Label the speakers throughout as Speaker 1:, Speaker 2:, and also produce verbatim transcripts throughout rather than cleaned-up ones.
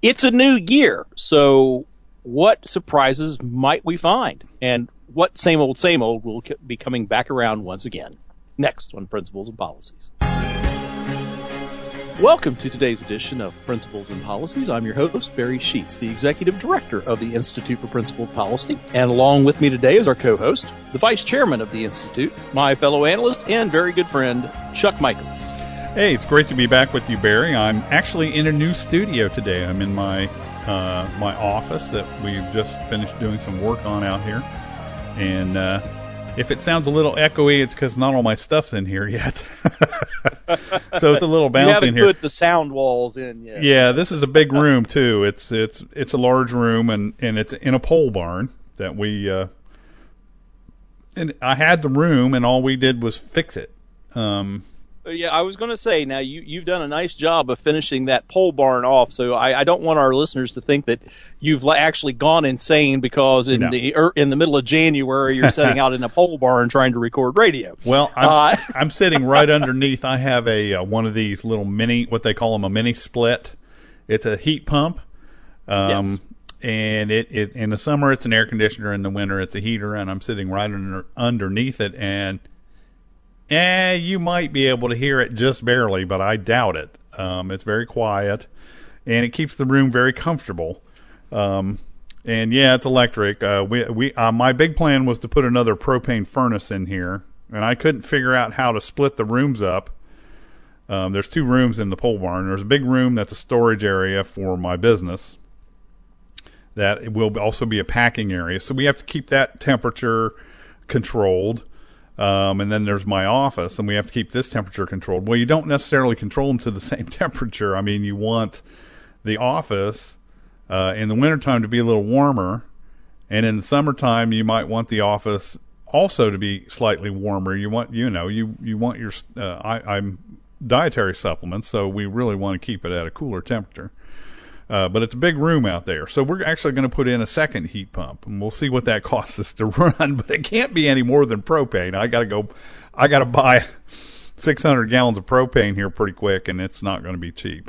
Speaker 1: It's a new year, so what surprises might we find? And what same old, same old will be coming back around once again? Next on Principles and Policies. Welcome to today's edition of Principles and Policies. I'm your host, Barry Sheets, the Executive Director of the Institute for Principled Policy. And along with me today is our co-host, the Vice Chairman of the Institute, my fellow analyst and very good friend, Chuck Michaels.
Speaker 2: Hey, it's great to be back with you, Barry. I'm actually in a new studio today. I'm in my uh, my office that we've just finished doing some work on out here. And uh, if it sounds a little echoey, it's because not all my stuff's in here yet. So it's a little bouncy
Speaker 1: you haven't
Speaker 2: in here.
Speaker 1: Put the sound walls in yet.
Speaker 2: Yeah, this is a big room too. It's it's it's a large room, and, and it's in a pole barn that we. Uh, and I had the room, and all we did was fix it. Um,
Speaker 1: Yeah, I was going to say, now you, you've done a nice job of finishing that pole barn off, so I, I don't want our listeners to think that you've actually gone insane because in
Speaker 2: no.
Speaker 1: the er, in the middle of January you're setting out in a pole barn trying to record radio.
Speaker 2: Well, I'm,
Speaker 1: uh,
Speaker 2: I'm sitting right underneath. I have a uh, one of these little mini, what they call them, a mini split. It's a heat pump, um,
Speaker 1: yes.
Speaker 2: and it, it in the summer it's an air conditioner, in the winter it's a heater, and I'm sitting right under, underneath it, and Eh, you might be able to hear it just barely, but I doubt it. Um, it's very quiet, and it keeps the room very comfortable. Um, and yeah, it's electric. Uh, we we uh, my big plan was to put another propane furnace in here, and I couldn't figure out how to split the rooms up. Um, there's two rooms in the pole barn. There's a big room that's a storage area for my business. That will also be a packing area, so we have to keep that temperature controlled. Um, and then there's my office, and we have to keep this temperature controlled. Well, you don't necessarily control them to the same temperature. I mean, you want the office uh, in the wintertime to be a little warmer, and in the summertime, you might want the office also to be slightly warmer. You want, you know, you, you want your, uh, I, I'm dietary supplements, so we really want to keep it at a cooler temperature. Uh, but it's a big room out there. So we're actually going to put in a second heat pump, and we'll see what that costs us to run. But it can't be any more than propane. I got to go, I got to buy six hundred gallons of propane here pretty quick, and it's not going to be cheap.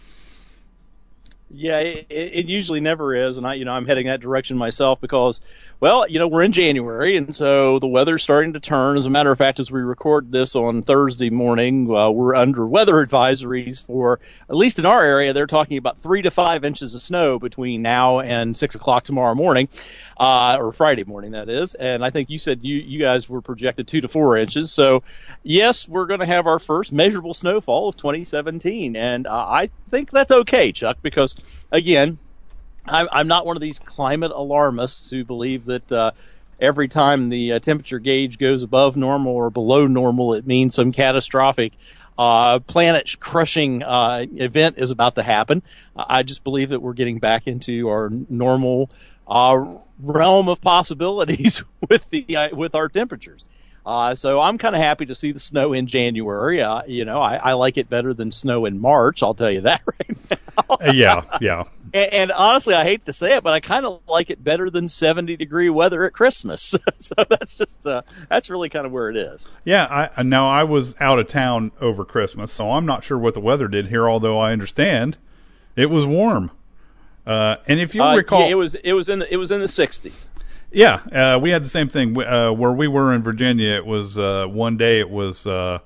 Speaker 1: Yeah, it, it usually never is, and I, you know, I'm heading that direction myself because, well, you know, we're in January, and so the weather's starting to turn. As a matter of fact, as we record this on Thursday morning, uh, we're under weather advisories for, at least in our area, they're talking about three to five inches of snow between now and six o'clock tomorrow morning, uh, or Friday morning, that is. And I think you said you, you guys were projected two to four inches. So, yes, we're going to have our first measurable snowfall of twenty seventeen, and uh, I think that's okay, Chuck, because, again, I'm, I'm not one of these climate alarmists who believe that uh, every time the uh, temperature gauge goes above normal or below normal, it means some catastrophic uh, planet-crushing uh, event is about to happen. I just believe that we're getting back into our normal uh, realm of possibilities with the uh, with our temperatures. Uh, so I'm kind of happy to see the snow in January. Uh, you know, I, I like it better than snow in March. I'll tell you that right now.
Speaker 2: uh, yeah, yeah.
Speaker 1: And, and honestly, I hate to say it, but I kind of like it better than seventy degree weather at Christmas. So that's just uh, that's really kind of where it is.
Speaker 2: Yeah. I now I was out of town over Christmas, so I'm not sure what the weather did here. Although I understand it was warm. Uh, and if you
Speaker 1: uh,
Speaker 2: recall,
Speaker 1: yeah, it was it was in the it was in the sixties.
Speaker 2: Yeah, uh, we had the same thing. Uh, where we were in Virginia, it was uh, one day it was uh,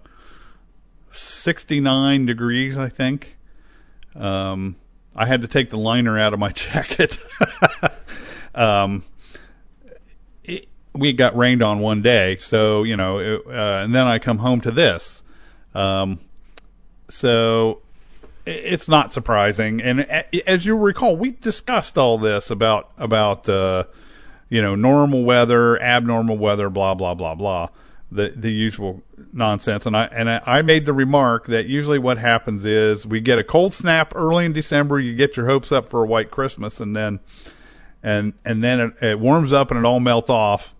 Speaker 2: sixty-nine degrees, I think. Um, I had to take the liner out of my jacket. um, it, we got rained on one day, so, you know, it, uh, and then I come home to this. Um, so it, it's not surprising. And as you recall, we discussed all this about, about, uh, you know, normal weather, abnormal weather, blah, blah, blah, blah, the the usual nonsense. And I and I, I made the remark that usually what happens is we get a cold snap early in December, you get your hopes up for a white Christmas, and then and and then it, it warms up and it all melts off.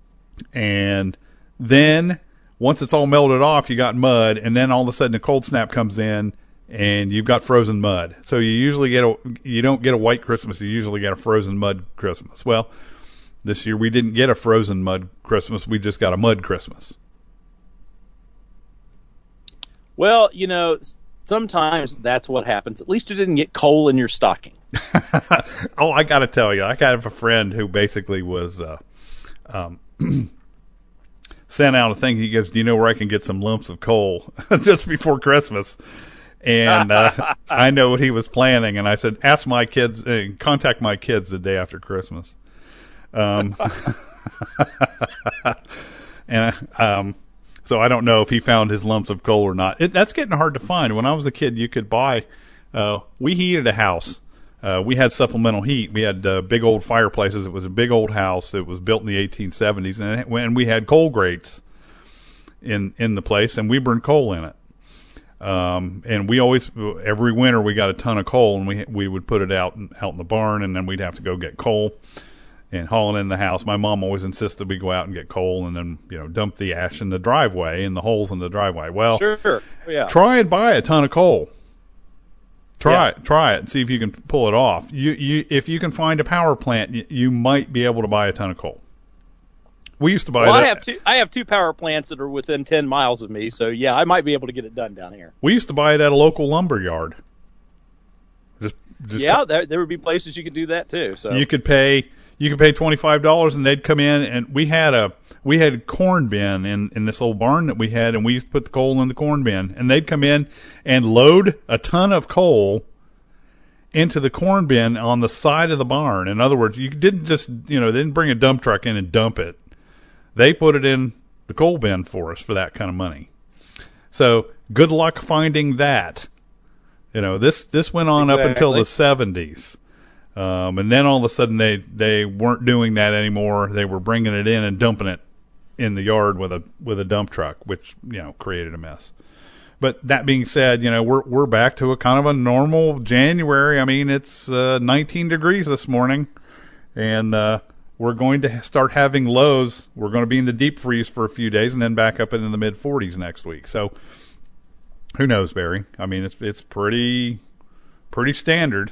Speaker 2: And then once it's all melted off, you got mud, and then all of a sudden a cold snap comes in and you've got frozen mud. So you usually get a you don't get a white Christmas, you usually get a frozen mud Christmas. Well, this year we didn't get a frozen mud Christmas. We just got a mud Christmas.
Speaker 1: Well, you know, sometimes that's what happens. At least you didn't get coal in your stocking.
Speaker 2: Oh, I got to tell you, I got a friend who basically was uh, um, sent out a thing. He goes, "Do you know where I can get some lumps of coal just before Christmas?" And uh, I know what he was planning, and I said, "Ask my kids, uh, contact my kids the day after Christmas." Um, and um, so I don't know if he found his lumps of coal or not. It, that's getting hard to find. When I was a kid, you could buy. Uh, we heated a house. Uh, we had supplemental heat. We had uh, big old fireplaces. It was a big old house. It was built in the eighteen seventies, and it, when we had coal grates in in the place, and we burned coal in it. Um, and we always, every winter, we got a ton of coal, and we we would put it out out in the barn, and then we'd have to go get coal and haul it in the house. My mom always insisted we go out and get coal, and then you know dump the ash in the driveway, in the holes in the driveway. Well,
Speaker 1: sure, yeah.
Speaker 2: Try and buy a ton of coal. Try
Speaker 1: yeah.
Speaker 2: it, try it, and see if you can pull it off. You, you, if you can find a power plant, you, you might be able to buy a ton of coal. We used to buy.
Speaker 1: Well,
Speaker 2: that.
Speaker 1: I have two. I have two power plants that are within ten miles of me, so yeah, I might be able to get it done down here.
Speaker 2: We used to buy it at a local lumber yard. Just, just
Speaker 1: yeah, co- there there would be places you could do that too. So
Speaker 2: you could pay. You could pay twenty five dollars, and they'd come in, and we had a we had a corn bin in in this old barn that we had, and we used to put the coal in the corn bin, and they'd come in and load a ton of coal into the corn bin on the side of the barn. In other words, you didn't just you know they didn't bring a dump truck in and dump it. They put it in the coal bin for us for that kind of money. So good luck finding that. You know this this went on
Speaker 1: exactly.
Speaker 2: up until the seventies. Um, and then all of a sudden they, they weren't doing that anymore. They were bringing it in and dumping it in the yard with a with a dump truck, which you know created a mess. But that being said, you know we're we're back to a kind of a normal January. I mean, it's uh, nineteen degrees this morning, and uh, we're going to start having lows. We're going to be in the deep freeze for a few days, and then back up into the mid forties next week. So who knows, Barry? I mean, it's it's pretty pretty standard.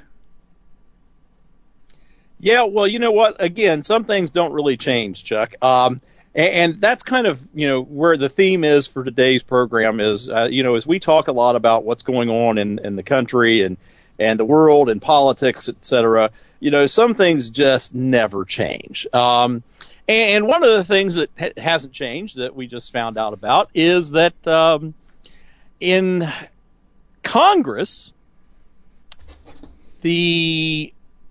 Speaker 1: Yeah, well, you know what? Again, some things don't really change, Chuck. Um, and, and that's kind of, you know, where the theme is for today's program is, uh, you know, as we talk a lot about what's going on in, in the country and, and the world and politics, et cetera, you know, some things just never change. Um, and, and one of the things that ha- hasn't changed that we just found out about is that um, in Congress, the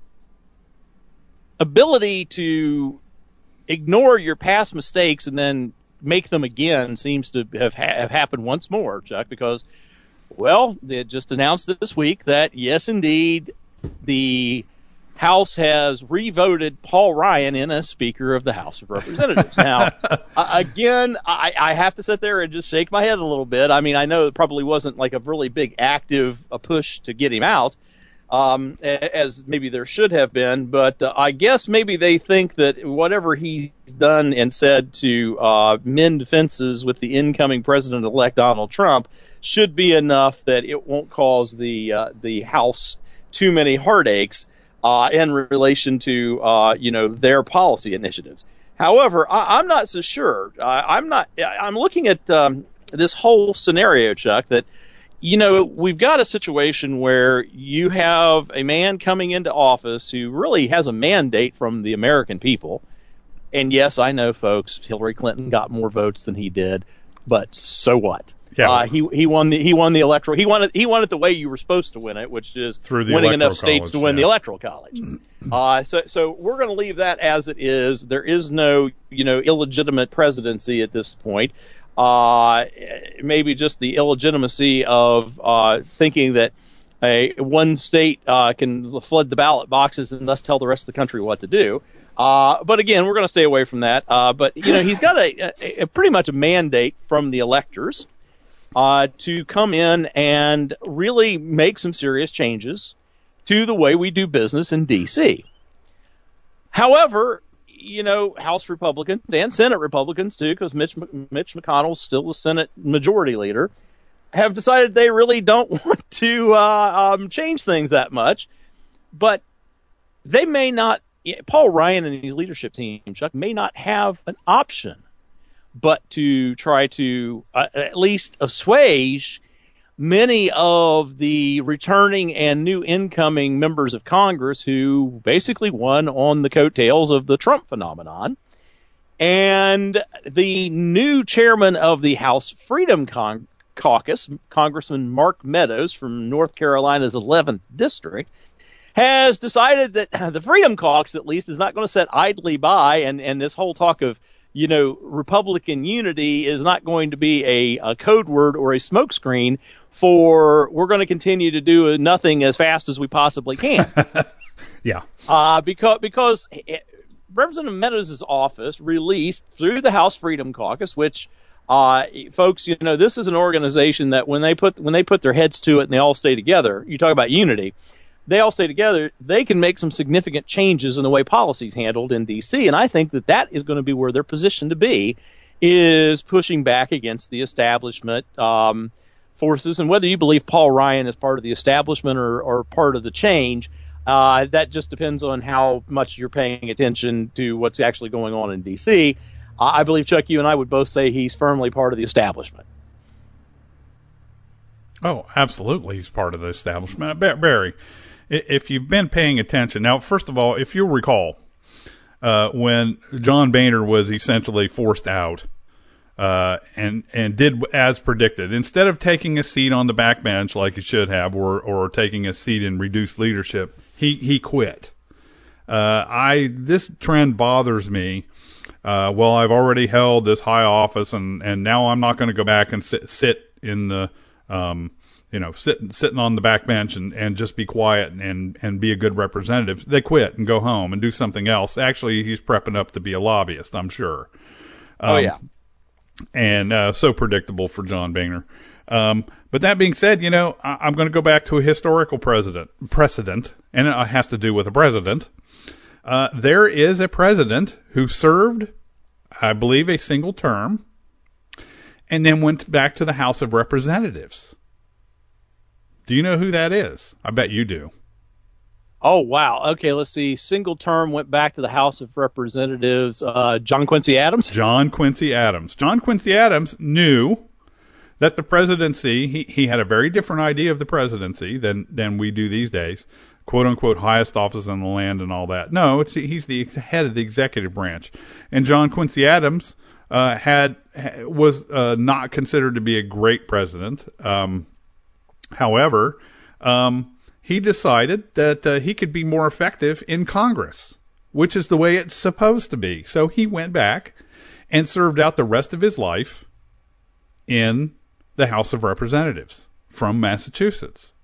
Speaker 1: ability to ignore your past mistakes and then make them again seems to have, ha- have happened once more, Chuck, because, well, they just announced this week that, yes, indeed, the House has revoted Paul Ryan in as Speaker of the House of Representatives. Now, uh, again, I, I have to sit there and just shake my head a little bit. I mean, I know it probably wasn't like a really big active a push to get him out, Um, as maybe there should have been, but uh, I guess maybe they think that whatever he's done and said to uh, mend fences with the incoming president-elect Donald Trump should be enough that it won't cause the uh, the House too many heartaches uh, in relation to uh, you know their policy initiatives. However, I, I'm not so sure. I, I'm not. I'm looking at um, this whole scenario, Chuck, that. You know, we've got a situation where you have a man coming into office who really has a mandate from the American people. And yes, I know, folks, Hillary Clinton got more votes than he did, but so what?
Speaker 2: Yeah.
Speaker 1: Uh, he he won the he won the electoral he won it he won it the way you were supposed to win it, which is
Speaker 2: Through the
Speaker 1: winning enough
Speaker 2: electoral
Speaker 1: states
Speaker 2: college,
Speaker 1: to win
Speaker 2: yeah.
Speaker 1: the electoral college. Uh, so so we're going to leave that as it is. There is no you know illegitimate presidency at this point. Uh, maybe just the illegitimacy of uh, thinking that a one state uh, can flood the ballot boxes and thus tell the rest of the country what to do. Uh, but again, we're going to stay away from that. Uh, but you know, he's got a, a, a pretty much a mandate from the electors uh, to come in and really make some serious changes to the way we do business in D C. However, you know, House Republicans and Senate Republicans, too, because Mitch, Mitch McConnell's still the Senate majority leader, have decided they really don't want to uh, um, change things that much. But they may not, Paul Ryan and his leadership team, Chuck, may not have an option but to try to uh, at least assuage many of the returning and new incoming members of Congress who basically won on the coattails of the Trump phenomenon. And the new chairman of the House Freedom Con- Caucus, Congressman Mark Meadows from North Carolina's eleventh District, has decided that the Freedom Caucus, at least, is not going to sit idly by, and, and this whole talk of, you know, Republican unity is not going to be a, a code word or a smokescreen for we're going to continue to do nothing as fast as we possibly can.
Speaker 2: Yeah.
Speaker 1: Uh, because, because Representative Meadows' office released through the House Freedom Caucus, which, uh, folks, you know, this is an organization that when they put, when they put their heads to it and they all stay together, you talk about unity, they all stay together, they can make some significant changes in the way policy is handled in D C. And I think that that is going to be where they're positioned to be, is pushing back against the establishment um, forces. And whether you believe Paul Ryan is part of the establishment or, or part of the change, uh, that just depends on how much you're paying attention to what's actually going on in D C. Uh, I believe, Chuck, you and I would both say he's firmly part of the establishment.
Speaker 2: Oh, absolutely. He's part of the establishment. Barry, if you've been paying attention, now, first of all, if you'll recall, uh, when John Boehner was essentially forced out, uh, and, and did as predicted, instead of taking a seat on the backbench like he should have, or, or taking a seat in reduced leadership, he, he quit. Uh, I, this trend bothers me. Uh, well, I've already held this high office and, and now I'm not going to go back and sit, sit in the, um, you know, sitting sitting on the back bench and, and just be quiet and, and be a good representative. They quit and go home and do something else. Actually, he's prepping up to be a lobbyist, I'm sure. Um,
Speaker 1: oh, yeah.
Speaker 2: And uh, so predictable for John Boehner. Um, but that being said, you know, I, I'm going to go back to a historical president, precedent, and it has to do with a president. Uh, there is a president who served, I believe, a single term and then went back to the House of Representatives. Do you know who that is? I bet you do.
Speaker 1: Oh, wow. Okay, let's see. Single term went back to the House of Representatives. Uh, John Quincy Adams?
Speaker 2: John Quincy Adams. John Quincy Adams knew that the presidency, he, he had a very different idea of the presidency than, than we do these days. Quote unquote, highest office in the land and all that. No, it's, he's the head of the executive branch. And John Quincy Adams uh, had was uh, not considered to be a great president. Um However, um, he decided that uh, he could be more effective in Congress, which is the way it's supposed to be. So he went back and served out the rest of his life in the House of Representatives from Massachusetts.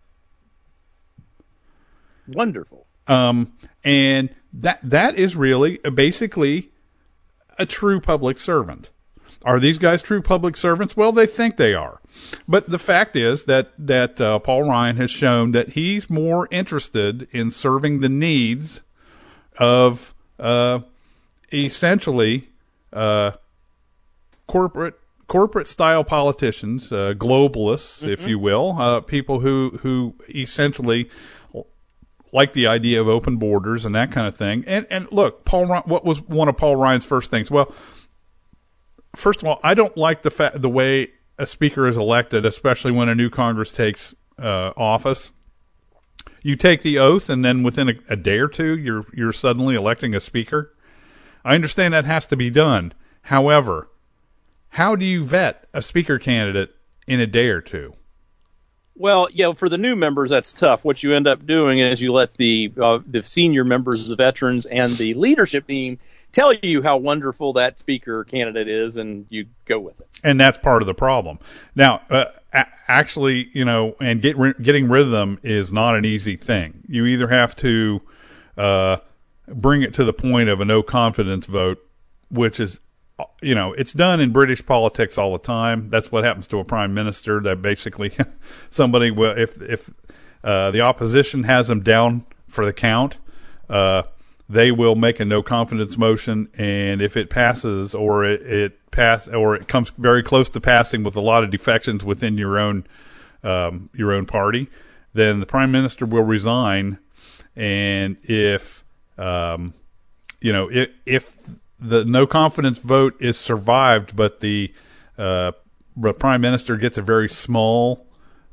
Speaker 1: Wonderful.
Speaker 2: Um, and that that is really uh, basically a true public servant. Are these guys true public servants? Well, they think they are. But the fact is that, that uh, Paul Ryan has shown that he's more interested in serving the needs of uh, essentially uh, corporate corporate style politicians, uh, globalists, mm-hmm. if you will, uh, people who, who essentially like the idea of open borders and that kind of thing. And, and look, Paul, what was one of Paul Ryan's first things? Well, first of all, I don't like the fa- the way a speaker is elected, especially when a new Congress takes uh, office. You take the oath, and then within a, a day or two, you're you're suddenly electing a speaker. I understand that has to be done. However, how do you vet a speaker candidate in a day or two?
Speaker 1: Well, yeah, for the new members, that's tough. What you end up doing is you let the uh, the senior members, the veterans, and the leadership team tell you how wonderful that speaker candidate is, and you go with it.
Speaker 2: And that's part of the problem. Now, uh, a- actually, you know, and get ri- getting rid of them is not an easy thing. You either have to uh, bring it to the point of a no confidence vote, which is, you know, it's done in British politics all the time. That's what happens to a prime minister. That basically somebody will, if if uh, the opposition has them down for the count, uh, they will make a no confidence motion, and if it passes or it, it pass or it comes very close to passing with a lot of defections within your own um, your own party, then the prime minister will resign. And if um, you know if, if the no confidence vote is survived, but the uh, prime minister gets a very small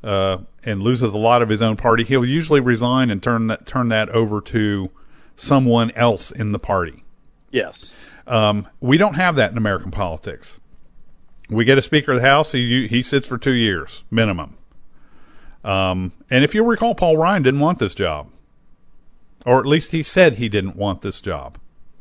Speaker 2: uh, and loses a lot of his own party, he'll usually resign and turn that turn that over to someone else in the party.
Speaker 1: Yes.
Speaker 2: Um, we don't have that in American politics. We get a Speaker of the House. He he sits for two years minimum. Um, and if you recall, Paul Ryan didn't want this job, or at least he said he didn't want this job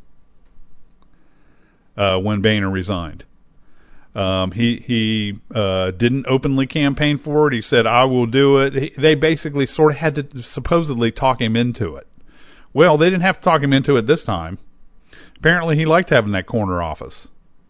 Speaker 2: uh, when Boehner resigned. Um, he he uh, didn't openly campaign for it. He said, "I will do it." He, they basically sort of had to supposedly talk him into it. Well, they didn't have to talk him into it this time. Apparently, he liked having that corner office.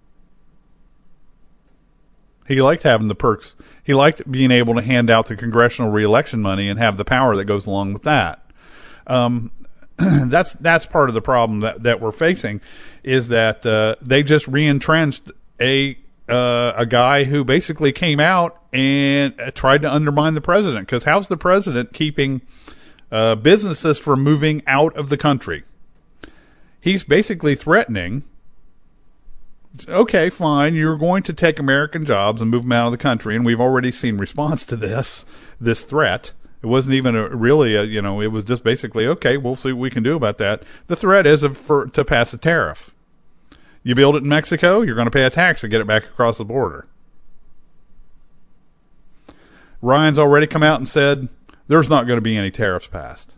Speaker 2: He liked having the perks. He liked being able to hand out the congressional reelection money and have the power that goes along with that. Um, that's that's part of the problem that, that we're facing, is that uh, they just re-entrenched a uh, a guy who basically came out and tried to undermine the president. Because how's the president keeping uh, businesses from moving out of the country? He's basically threatening, okay, fine, you're going to take American jobs and move them out of the country, and we've already seen response to this, this threat. It wasn't even a, really a, you know, it was just basically, okay, we'll see what we can do about that. The threat is a, for, to pass a tariff. You build it in Mexico, you're going to pay a tax to get it back across the border. Ryan's already come out and said there's not going to be any tariffs passed.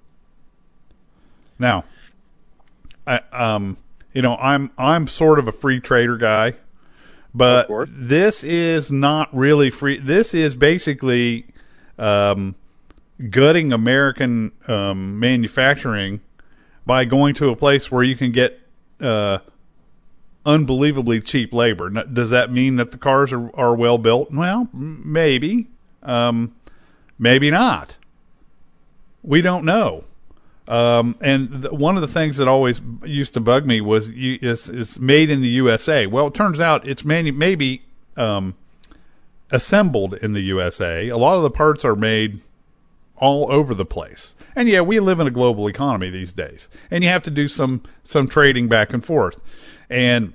Speaker 2: Now, I, um, you know, I'm I'm sort of a free trader guy, but this is not really free. This is basically um, gutting American um, manufacturing by going to a place where you can get uh, unbelievably cheap labor. Now, does that mean that the cars are, are well built? Well, maybe, um, maybe not. We don't know. Um, and the, one of the things that always used to bug me was you, is, is made in the U S A. Well, it turns out it's manu- maybe um, assembled in the U S A. A lot of the parts are made all over the place. And yeah, we live in a global economy these days, and you have to do some some trading back and forth. And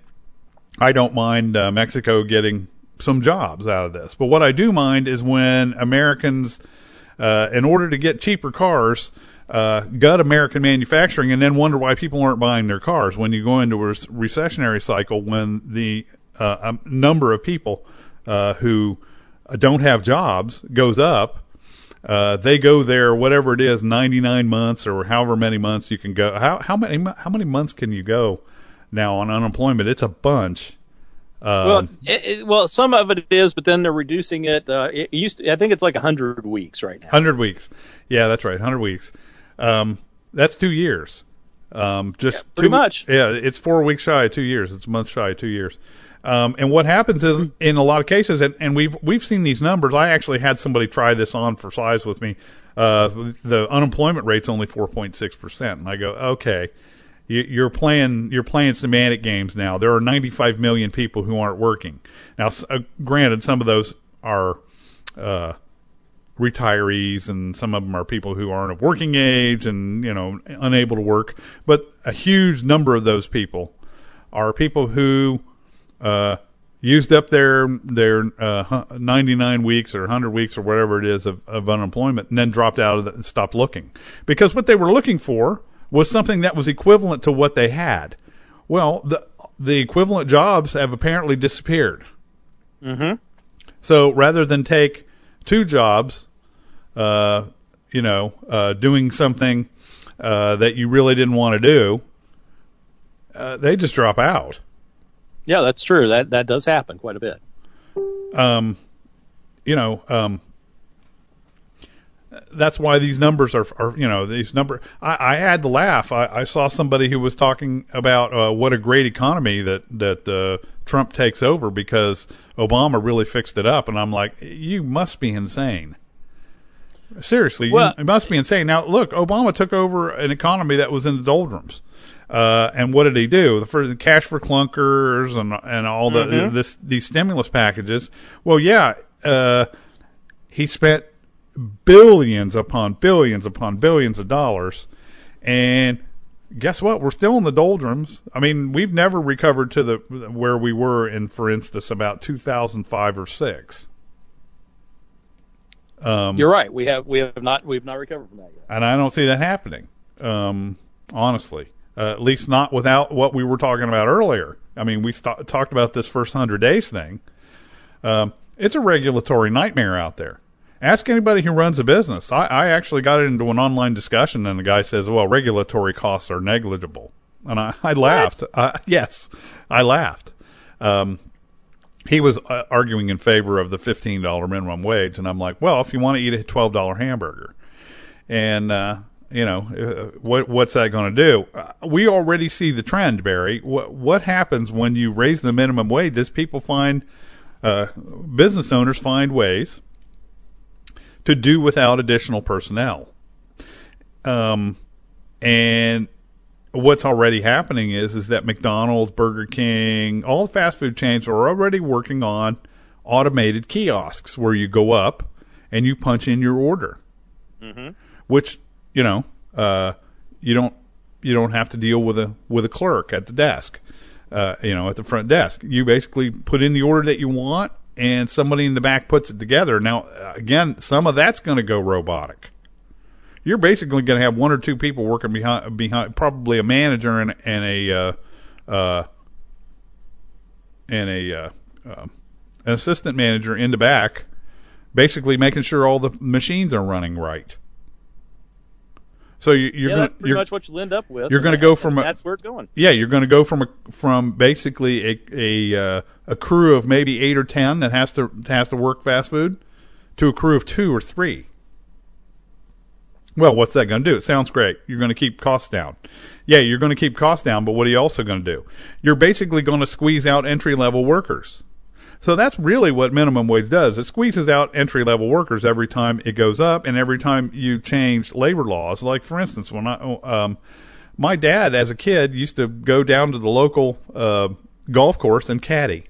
Speaker 2: I don't mind uh, Mexico getting some jobs out of this, but what I do mind is when Americans, uh, in order to get cheaper cars, Uh, gut American manufacturing and then wonder why people aren't buying their cars. When you go into a recessionary cycle, when the uh, um, number of people uh, who don't have jobs goes up, uh, they go there, whatever it is, ninety-nine months or however many months you can go. How, how many how many months can you go now on unemployment? It's a bunch. Um,
Speaker 1: well, it, it, well, some of it is, but then they're reducing it. Uh, it used to, I think it's like one hundred weeks right now.
Speaker 2: one hundred weeks. Yeah, that's right, one hundred weeks. Um, that's two years. Um, just
Speaker 1: yeah, pretty
Speaker 2: two,
Speaker 1: much.
Speaker 2: Yeah, it's four weeks shy of two years. It's a month shy of two years. Um, and what happens is, in a lot of cases, and, and we've we've seen these numbers. I actually had somebody try this on for size with me. Uh, the unemployment rate's only four point six percent, and I go, okay, you, you're playing you're playing semantic games now. There are ninety-five million people who aren't working now. Uh, granted, some of those are Uh, retirees, and some of them are people who aren't of working age and, you know, unable to work. But a huge number of those people are people who uh, used up their their uh, ninety-nine weeks or one hundred weeks or whatever it is of, of unemployment, and then dropped out of it and stopped looking. Because what they were looking for was something that was equivalent to what they had. Well, the the equivalent jobs have apparently disappeared.
Speaker 1: Mm-hmm.
Speaker 2: So rather than take two jobs, uh, you know, uh, doing something uh, that you really didn't want to do, uh, they just drop out.
Speaker 1: Yeah, that's true. That that does happen quite a bit.
Speaker 2: Um, you know, um, that's why these numbers are, are you know, these number. I, I had to laugh. I, I saw somebody who was talking about uh, what a great economy that that uh, Trump takes over because Obama really fixed it up, and I'm like, you must be insane. Seriously, well, you, you must be insane. Now, look, Obama took over an economy that was in the doldrums. Uh, and what did he do? The, for the cash for clunkers and and all the mm-hmm. this these stimulus packages. Well, yeah, uh, he spent billions upon billions upon billions of dollars, and guess what? We're still in the doldrums. I mean, we've never recovered to the where we were in, for instance, about two thousand five or six. Um,
Speaker 1: You're right. We have we have not we've not recovered from that yet,
Speaker 2: and I don't see that happening. Um, honestly, uh, at least not without what we were talking about earlier. I mean, we st- talked about this first hundred days thing. Um, it's a regulatory nightmare out there. Ask anybody who runs a business. I, I actually got into an online discussion, and the guy says, "Well, regulatory costs are negligible," and I, I laughed. Uh, yes, I laughed. Um, he was uh, arguing in favor of the fifteen dollar minimum wage, and I'm like, "Well, if you want to eat a twelve dollar hamburger, and uh, you know, uh, what what's that going to do?" Uh, we already see the trend, Barry. What what happens when you raise the minimum wage? Is people find uh, business owners find ways to do without additional personnel. Um, and what's already happening is, is that McDonald's, Burger King, all the fast food chains are already working on automated kiosks where you go up and you punch in your order, mm-hmm. which, you know, uh, you don't, you don't have to deal with a, with a clerk at the desk, uh, you know, at the front desk. You basically put in the order that you want, and somebody in the back puts it together. Now, again, some of that's going to go robotic. You're basically going to have one or two people working behind, behind probably a manager and, and a uh, uh, and a uh, uh, an assistant manager in the back, basically making sure all the machines are running right. So you, you're
Speaker 1: yeah,
Speaker 2: going
Speaker 1: that's pretty much what you'll end up with.
Speaker 2: You're going to go from a,
Speaker 1: that's where it's going.
Speaker 2: Yeah, you're going to go from a from basically a a uh, a crew of maybe eight or ten that has to has to work fast food to a crew of two or three. Well, what's that going to do? It sounds great. You're going to keep costs down. Yeah, you're going to keep costs down, but what are you also going to do? You're basically going to squeeze out entry level workers. So that's really what minimum wage does. It squeezes out entry-level workers every time it goes up, and every time you change labor laws. Like, for instance, when I, um, my dad, as a kid, used to go down to the local uh, golf course and caddy,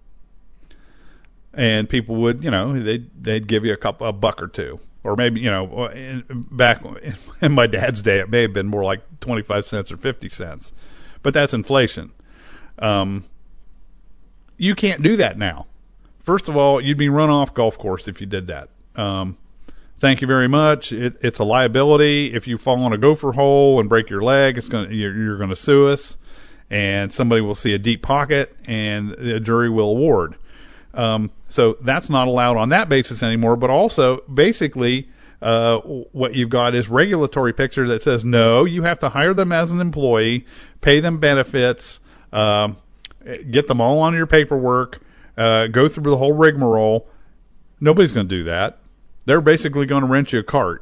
Speaker 2: and people would, you know, they'd they'd give you a couple, a buck or two, or maybe, you know, in, back in my dad's day, it may have been more like twenty-five cents or fifty cents, but that's inflation. Um. You can't do that now. First of all, you'd be run off golf course if you did that. Um, thank you very much. It, it's a liability. If you fall on a gopher hole and break your leg, it's going you're, you're going to sue us, and somebody will see a deep pocket, and the jury will award. Um, so that's not allowed on that basis anymore. But also, basically, uh, what you've got is regulatory picture that says no, you have to hire them as an employee, pay them benefits. Um, Get them all on your paperwork, uh, go through the whole rigmarole. Nobody's going to do that. They're basically going to rent you a cart.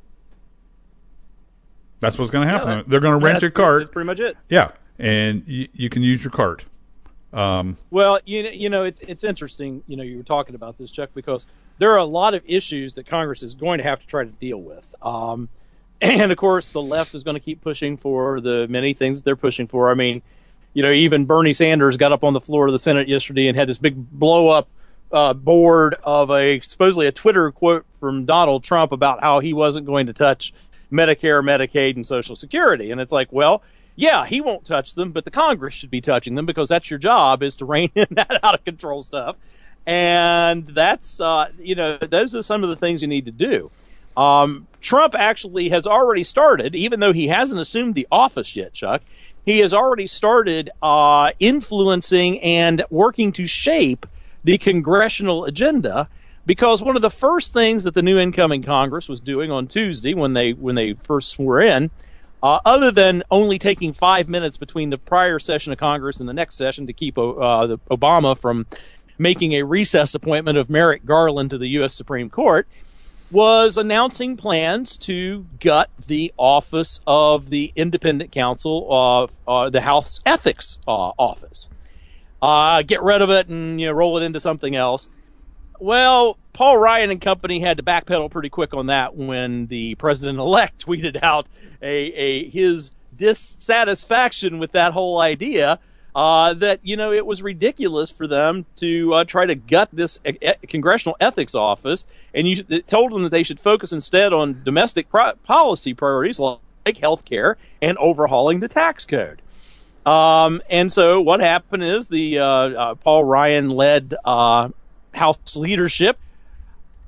Speaker 2: That's what's going to happen. Yeah, They're going to rent you a cart.
Speaker 1: That's pretty much it.
Speaker 2: Yeah, and you, you can use your cart. Um,
Speaker 1: well, you, you know, it's it's interesting, you know, you were talking about this, Chuck, because there are a lot of issues that Congress is going to have to try to deal with. Um, and, of course, the left is going to keep pushing for the many things that they're pushing for. I mean, you know, even Bernie Sanders got up on the floor of the Senate yesterday and had this big blow-up uh, board of a supposedly a Twitter quote from Donald Trump about how he wasn't going to touch Medicare, Medicaid, and Social Security. And it's like, well, yeah, he won't touch them, but the Congress should be touching them because that's your job, is to rein in that out-of-control stuff. And that's, uh, you know, those are some of the things you need to do. Um, Trump actually has already started, even though he hasn't assumed the office yet, Chuck, he has already started uh, influencing and working to shape the congressional agenda, because one of the first things that the new incoming Congress was doing on Tuesday when they when they first swore in, uh, other than only taking five minutes between the prior session of Congress and the next session to keep uh, the Obama from making a recess appointment of Merrick Garland to the U S Supreme Court, was announcing plans to gut the office of the independent counsel of uh, the House Ethics uh, Office. Uh, get rid of it and, you know, roll it into something else. Well, Paul Ryan and company had to backpedal pretty quick on that when the president-elect tweeted out a, a his dissatisfaction with that whole idea. Uh, that, you know, it was ridiculous for them to uh, try to gut this e- e- congressional ethics office, and you it told them that they should focus instead on domestic pro- policy priorities like health care and overhauling the tax code. Um, and so what happened is the uh, uh, Paul Ryan-led uh, House leadership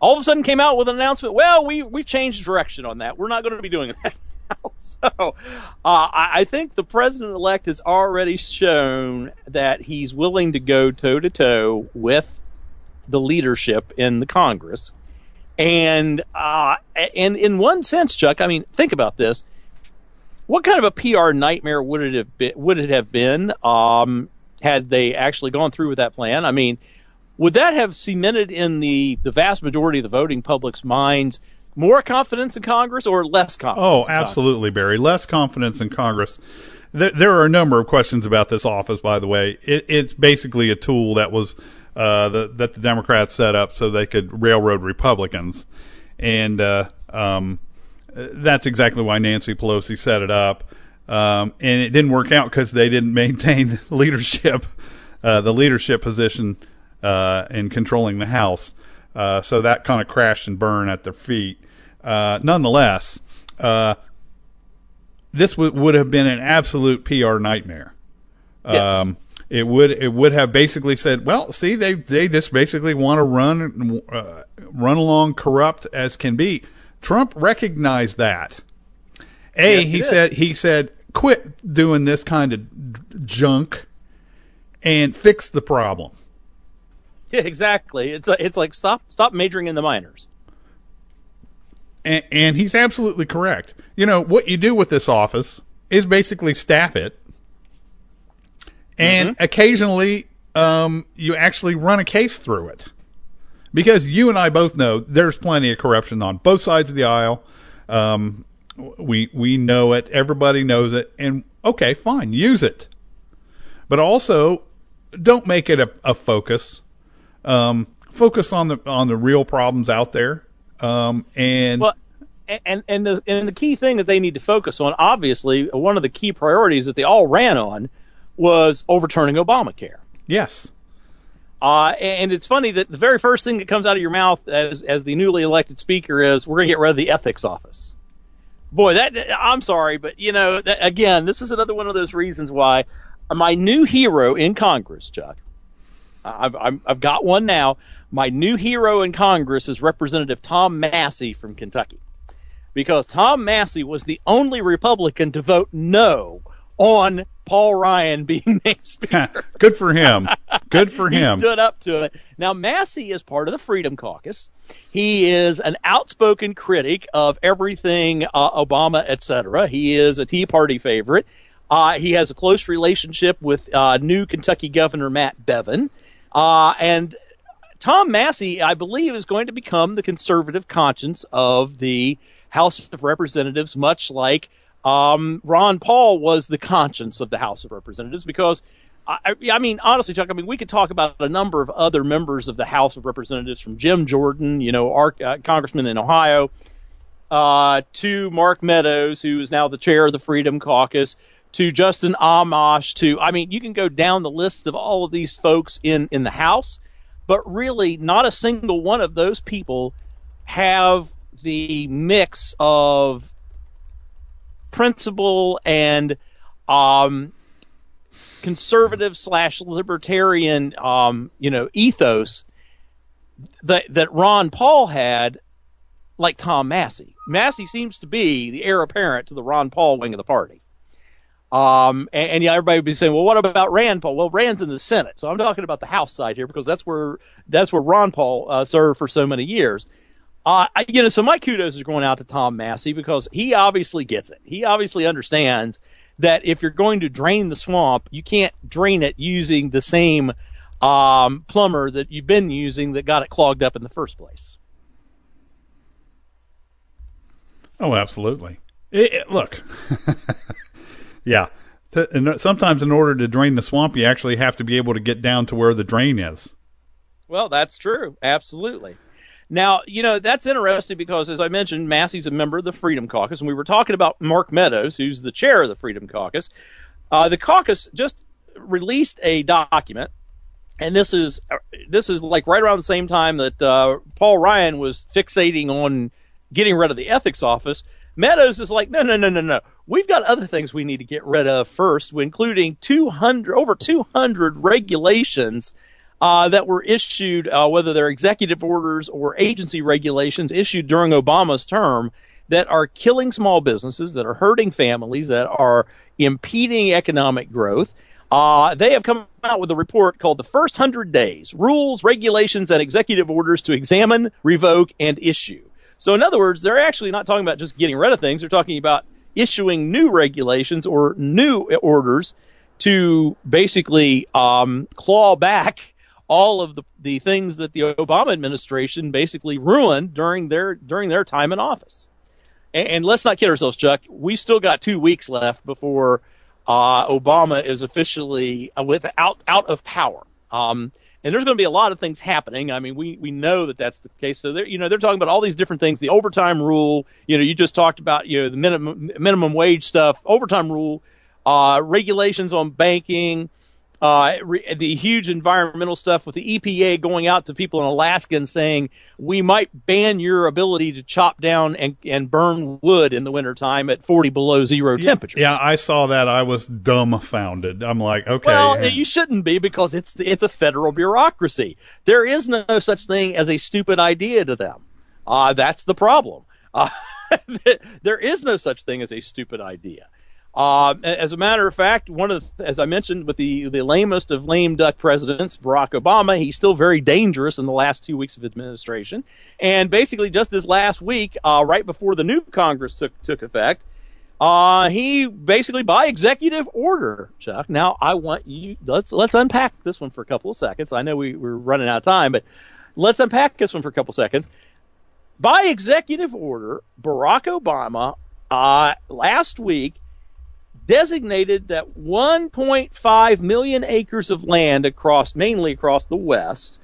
Speaker 1: all of a sudden came out with an announcement. Well, we we've changed direction on that. We're not going to be doing that now. So uh, I, I think the president-elect has already shown that he's willing to go toe-to-toe with the leadership in the Congress. And uh, and in one sense, Chuck, I mean, think about this. What kind of a P R nightmare would it have been, would it have been um, had they actually gone through with that plan? I mean, would that have cemented in the, the vast majority of the voting public's minds more confidence in Congress or less confidence?
Speaker 2: Oh, absolutely, Barry. Less confidence in Congress. There, there are a number of questions about this office, by the way. It, it's basically a tool that was uh, the, that the Democrats set up so they could railroad Republicans. And uh, um, that's exactly why Nancy Pelosi set it up. Um, and it didn't work out because they didn't maintain leadership, uh, the leadership position uh, in controlling the House. Uh, so that kind of crashed and burned at their feet. Uh, nonetheless, uh, this w- would have been an absolute P R nightmare.
Speaker 1: Yes.
Speaker 2: Um, it would it would have basically said, well, see, they they just basically want to run uh, run along corrupt as can be. Trump recognized that. A
Speaker 1: Yes,
Speaker 2: he,
Speaker 1: he
Speaker 2: said he said quit doing this kind of junk and fix the problem.
Speaker 1: Yeah, exactly. It's a, it's like stop stop majoring in the minors.
Speaker 2: And, and he's absolutely correct. You know, what you do with this office is basically staff it. And mm-hmm. occasionally, um, you actually run a case through it. Because you and I both know there's plenty of corruption on both sides of the aisle. Um, we, we know it. Everybody knows it. And okay, fine, use it. But also, don't make it a, a focus. Um, focus on the, on the real problems out there. Um, and,
Speaker 1: well, and, and the, and the key thing that they need to focus on, obviously, one of the key priorities that they all ran on was overturning Obamacare.
Speaker 2: Yes.
Speaker 1: Uh, and it's funny that the very first thing that comes out of your mouth as, as the newly elected speaker is, we're going to get rid of the ethics office. Boy, that, I'm sorry, but you know, that, again, this is another one of those reasons why my new hero in Congress, Chuck, I've, I've, I've got one now. My new hero in Congress is Representative Tom Massie from Kentucky, because Tom Massie was the only Republican to vote no on Paul Ryan being named Speaker.
Speaker 2: Good for him. Good for him.
Speaker 1: He stood up to it. Now, Massie is part of the Freedom Caucus. He is an outspoken critic of everything uh, Obama, et cetera. He is a Tea Party favorite. Uh, he has a close relationship with uh, new Kentucky Governor Matt Bevin. Uh, and Tom Massie, I believe, is going to become the conservative conscience of the House of Representatives, much like um, Ron Paul was the conscience of the House of Representatives, because, I, I mean, honestly, Chuck, I mean, we could talk about a number of other members of the House of Representatives, from Jim Jordan, you know, our uh, congressman in Ohio, uh, to Mark Meadows, who is now the chair of the Freedom Caucus, to Justin Amash, to, I mean, you can go down the list of all of these folks in, in the House, but really not a single one of those people have the mix of principle and um, conservative slash libertarian, um, you know, ethos that that Ron Paul had, like Tom Massie. Massie seems to be the heir apparent to the Ron Paul wing of the party. Um, and, and yeah, everybody would be saying, well, what about Rand Paul? Well, Rand's in the Senate. So I'm talking about the House side here, because that's where, that's where Ron Paul, uh, served for so many years. Uh, I, you know, so my kudos is going out to Tom Massie, because he obviously gets it. He obviously understands that if you're going to drain the swamp, you can't drain it using the same, um, plumber that you've been using that got it clogged up in the first place.
Speaker 2: Oh, absolutely. It, it, look. Yeah. Sometimes in order to drain the swamp, you actually have to be able to get down to where the drain is.
Speaker 1: Well, that's true. Absolutely. Now, you know, that's interesting because, as I mentioned, Massie's a member of the Freedom Caucus, and we were talking about Mark Meadows, who's the chair of the Freedom Caucus. Uh, the caucus just released a document, and this is this is like right around the same time that uh, Paul Ryan was fixating on getting rid of the ethics office. Meadows is like, no, no, no, no, no. We've got other things we need to get rid of first, including two hundred, over two hundred regulations uh, that were issued, uh, whether they're executive orders or agency regulations issued during Obama's term, that are killing small businesses, that are hurting families, that are impeding economic growth. Uh, they have come out with a report called The First Hundred Days, Rules, Regulations, and Executive Orders to Examine, Revoke, and Issue. So in other words, they're actually not talking about just getting rid of things. They're talking about issuing new regulations or new orders to basically um, claw back all of the, the things that the Obama administration basically ruined during their during their time in office. And, and let's not kid ourselves, Chuck. We still got two weeks left before uh, Obama is officially uh, without out of power. Um, and there's going to be a lot of things happening. I mean, we, we know that that's the case. So they're, you know, they're talking about all these different things. The overtime rule, you know, you just talked about, you know, the minimum minimum wage stuff, overtime rule, uh, regulations on banking, uh, re- the huge environmental stuff with the E P A going out to people in Alaska and saying, we might ban your ability to chop down and, and burn wood in the wintertime at forty below zero
Speaker 2: yeah,
Speaker 1: temperatures.
Speaker 2: Yeah, I saw that. I was dumbfounded. I'm like, okay.
Speaker 1: Well, you shouldn't be, because it's it's a federal bureaucracy. There is no such thing as a stupid idea to them. Uh, that's the problem. Uh, there is no such thing as a stupid idea. Uh, as a matter of fact, one of the, as I mentioned, with the, the lamest of lame duck presidents, Barack Obama, he's still very dangerous in the last two weeks of administration. And basically just this last week, uh, right before the new Congress took, took effect, uh, he basically, by executive order, Chuck, now I want you, let's, let's unpack this one for a couple of seconds. I know we, we're running out of time, but let's unpack this one for a couple of seconds. By executive order, Barack Obama, uh, last week, designated that one point five million acres of land across, mainly across the West,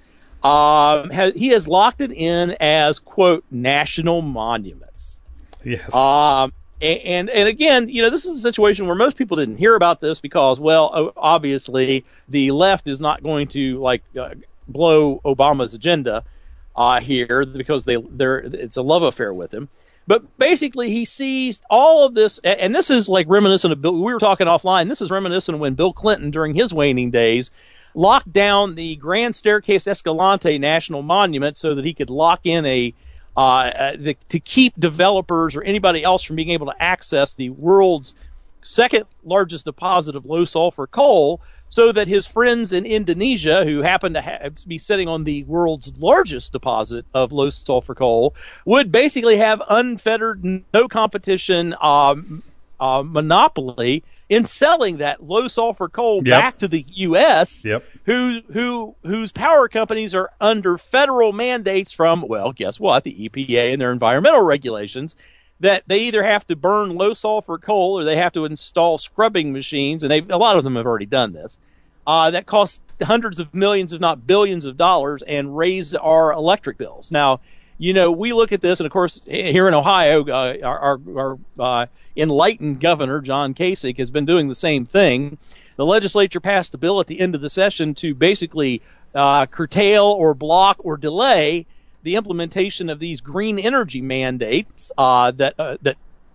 Speaker 1: um, has, he has locked it in as, quote, national monuments.
Speaker 2: Yes.
Speaker 1: Um, and, and again, you know, this is a situation where most people didn't hear about this because, well, obviously the left is not going to, like, uh, blow Obama's agenda, uh, here because they, they're, it's a love affair with him. But basically, he seized all of this, and this is like reminiscent of Bill. We were talking offline. This is reminiscent of when Bill Clinton, during his waning days, locked down the Grand Staircase Escalante National Monument so that he could lock in a uh, uh, the, to keep developers or anybody else from being able to access the world's second largest deposit of low sulfur coal, so that his friends in Indonesia, who happen to ha- be sitting on the world's largest deposit of low sulfur coal, would basically have unfettered, no competition um, uh, monopoly in selling that low sulfur coal
Speaker 2: yep.
Speaker 1: back to the U S,
Speaker 2: yep.
Speaker 1: who who whose power companies are under federal mandates from, well, guess what, the E P A and their environmental regulations, that they either have to burn low sulfur coal or they have to install scrubbing machines, and they a lot of them have already done this, uh, that cost hundreds of millions, if not billions of dollars, and raise our electric bills. Now, you know, we look at this, and of course, here in Ohio, uh, our, our, our uh, enlightened governor, John Kasich, has been doing the same thing. The legislature passed a bill at the end of the session to basically uh, curtail or block or delay the implementation of these green energy mandates uh, that uh, that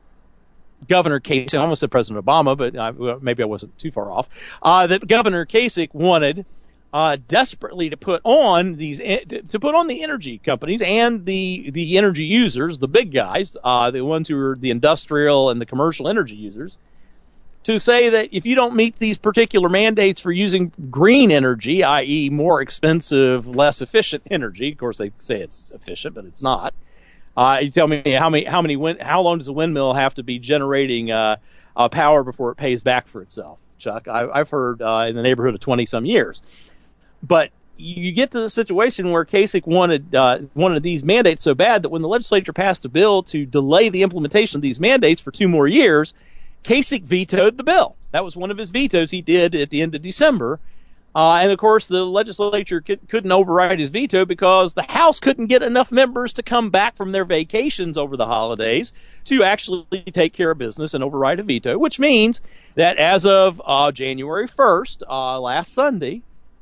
Speaker 1: Governor Kasich, I almost said President Obama, but uh, maybe I wasn't too far off, uh, that Governor Kasich wanted uh, desperately to put on these to put on the energy companies and the the energy users, the big guys, uh, the ones who are the industrial and the commercial energy users, to say that if you don't meet these particular mandates for using green energy, that is more expensive, less efficient energy, of course they say it's efficient, but it's not. Uh, you tell me how many, how many, wind, how long does a windmill have to be generating uh, uh, power before it pays back for itself, Chuck? I, I've heard uh, in the neighborhood of twenty some years. But you get to the situation where Kasich wanted uh, wanted these mandates so bad that when the legislature passed a bill to delay the implementation of these mandates for two more years, Kasich vetoed the bill. That was one of his vetoes he did at the end of December. Uh, and, of course, the legislature could, couldn't override his veto because the House couldn't get enough members to come back from their vacations over the holidays to actually take care of business and override a veto, which means that as of uh, January first, uh, last Sunday,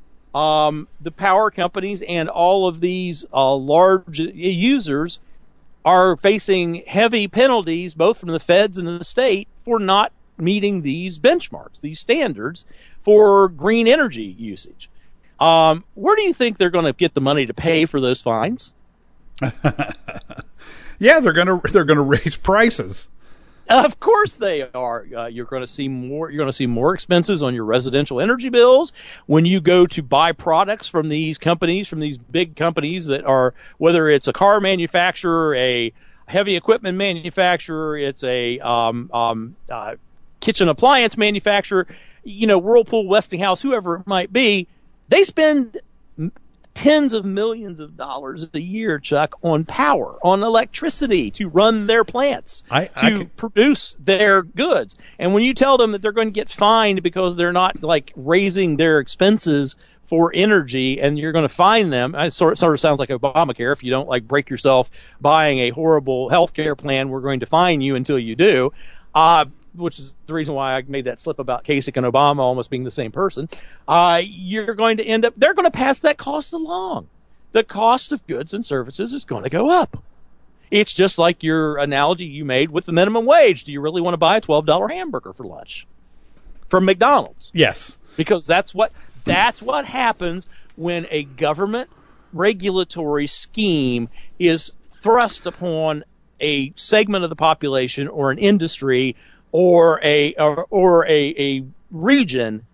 Speaker 1: um, the power companies and all of these uh, large users are facing heavy penalties, both from the feds and the state, for not meeting these benchmarks, these standards for green energy usage. Um, where do you think they're going to get the money to pay for those fines?
Speaker 2: Yeah, they're gonna they're gonna raise prices.
Speaker 1: Of course they are. Uh, you're going to see more. You're going to see more expenses on your residential energy bills when you go to buy products from these companies, from these big companies that are, whether it's a car manufacturer, a heavy equipment manufacturer, it's a um, um, uh, kitchen appliance manufacturer. You know, Whirlpool, Westinghouse, whoever it might be, they spend tens of millions of dollars a year, Chuck, on power, on electricity to run their plants,
Speaker 2: I,
Speaker 1: to
Speaker 2: I can...
Speaker 1: produce their goods. And when you tell them that they're going to get fined because they're not like raising their expenses for energy, and you're going to fine them, it sort, sort of sounds like Obamacare. If you don't like break yourself buying a horrible health care plan, we're going to fine you until you do. Uh, which is the reason why I made that slip about Kasich and Obama almost being the same person, uh, you're going to end up, they're going to pass that cost along. The cost of goods and services is going to go up. It's just like your analogy you made with the minimum wage. Do you really want to buy a twelve dollar hamburger for lunch from McDonald's?
Speaker 2: Yes.
Speaker 1: Because that's what, that's what happens when a government regulatory scheme is thrust upon a segment of the population or an industry or a or, or a, a region,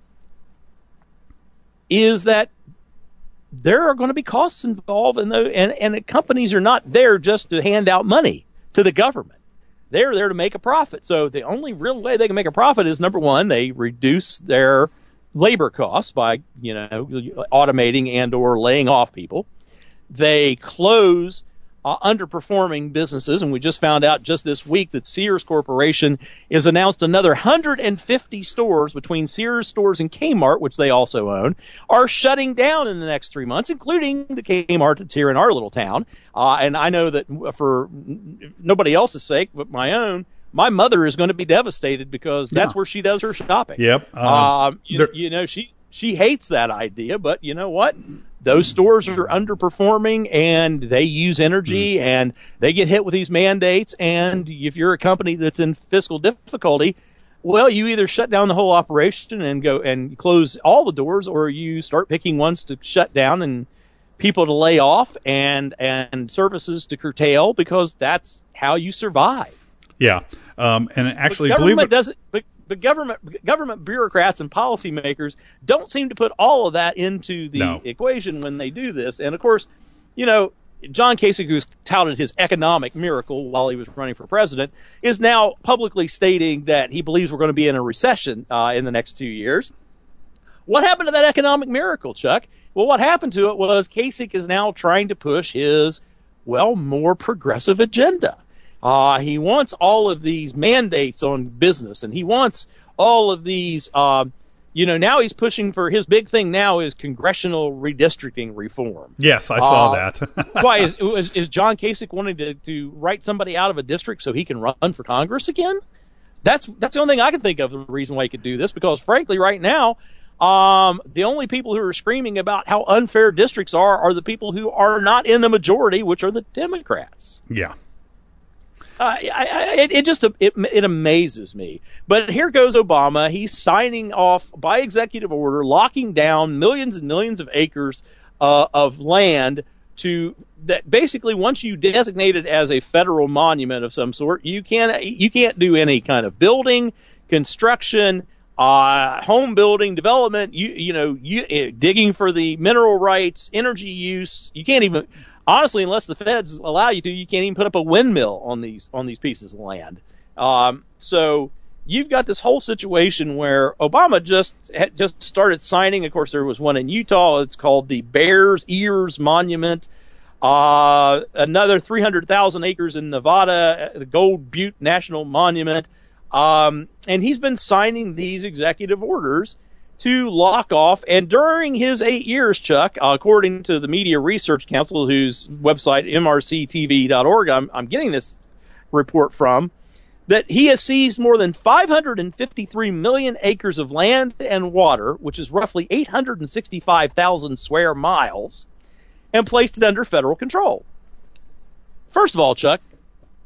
Speaker 1: is that there are going to be costs involved, in the, and, and the companies are not there just to hand out money to the government. They're there to make a profit. So the only real way they can make a profit is, number one, they reduce their labor costs by, you know, automating and or laying off people. They close Uh, underperforming businesses, and we just found out just this week that Sears Corporation has announced another one hundred fifty stores between Sears stores and Kmart, which they also own, are shutting down in the next three months, including the Kmart that's here in our little town. Uh, and I know that for nobody else's sake but my own, my mother is going to be devastated because that's
Speaker 2: yeah.
Speaker 1: where she does her shopping.
Speaker 2: Yep. Um,
Speaker 1: um, you, you know, she she hates that idea, but you know what? Those stores are underperforming, and they use energy, mm. and they get hit with these mandates. And if you're a company that's in fiscal difficulty, well, you either shut down the whole operation and go and close all the doors, or you start picking ones to shut down and people to lay off and and services to curtail, because that's how you survive.
Speaker 2: Yeah, um, and actually,
Speaker 1: but
Speaker 2: believe
Speaker 1: government
Speaker 2: it.
Speaker 1: doesn't. But, but government government bureaucrats and policymakers don't seem to put all of that into the
Speaker 2: No.
Speaker 1: equation when they do this. And of course, you know, John Kasich, who's touted his economic miracle while he was running for president, is now publicly stating that he believes we're going to be in a recession uh, in the next two years. What happened to that economic miracle, Chuck? Well, what happened to it was Kasich is now trying to push his, well, more progressive agenda. Uh, he wants all of these mandates on business, and he wants all of these, uh, you know, now he's pushing for, his big thing now is congressional redistricting reform.
Speaker 2: Yes, I saw
Speaker 1: uh,
Speaker 2: that.
Speaker 1: Why, is, is, is John Kasich wanting to, to write somebody out of a district so he can run for Congress again? That's, that's the only thing I can think of, the reason why he could do this, because frankly, right now, um, the only people who are screaming about how unfair districts are are the people who are not in the majority, which are the Democrats.
Speaker 2: Yeah.
Speaker 1: Uh, I, I, it, it just it, it amazes me. But here goes Obama. He's signing off by executive order, locking down millions and millions of acres uh, of land to that. Basically, once you designate it as a federal monument of some sort, you can't you can't do any kind of building, construction, uh, home building, development. You you know you uh, digging for the mineral rights, energy use. You can't even. Honestly, unless the feds allow you to, you can't even put up a windmill on these on these pieces of land. Um, so you've got this whole situation where Obama just had just started signing. Of course, there was one in Utah. It's called the Bears Ears Monument. Uh, another three hundred thousand acres in Nevada, the Gold Butte National Monument. Um, and he's been signing these executive orders to lock off. And during his eight years, Chuck, uh, according to the Media Research Council, whose website, M R C T V dot org, I'm, I'm getting this report from, that he has seized more than five hundred fifty-three million acres of land and water, which is roughly eight hundred sixty-five thousand square miles, and placed it under federal control. First of all, Chuck,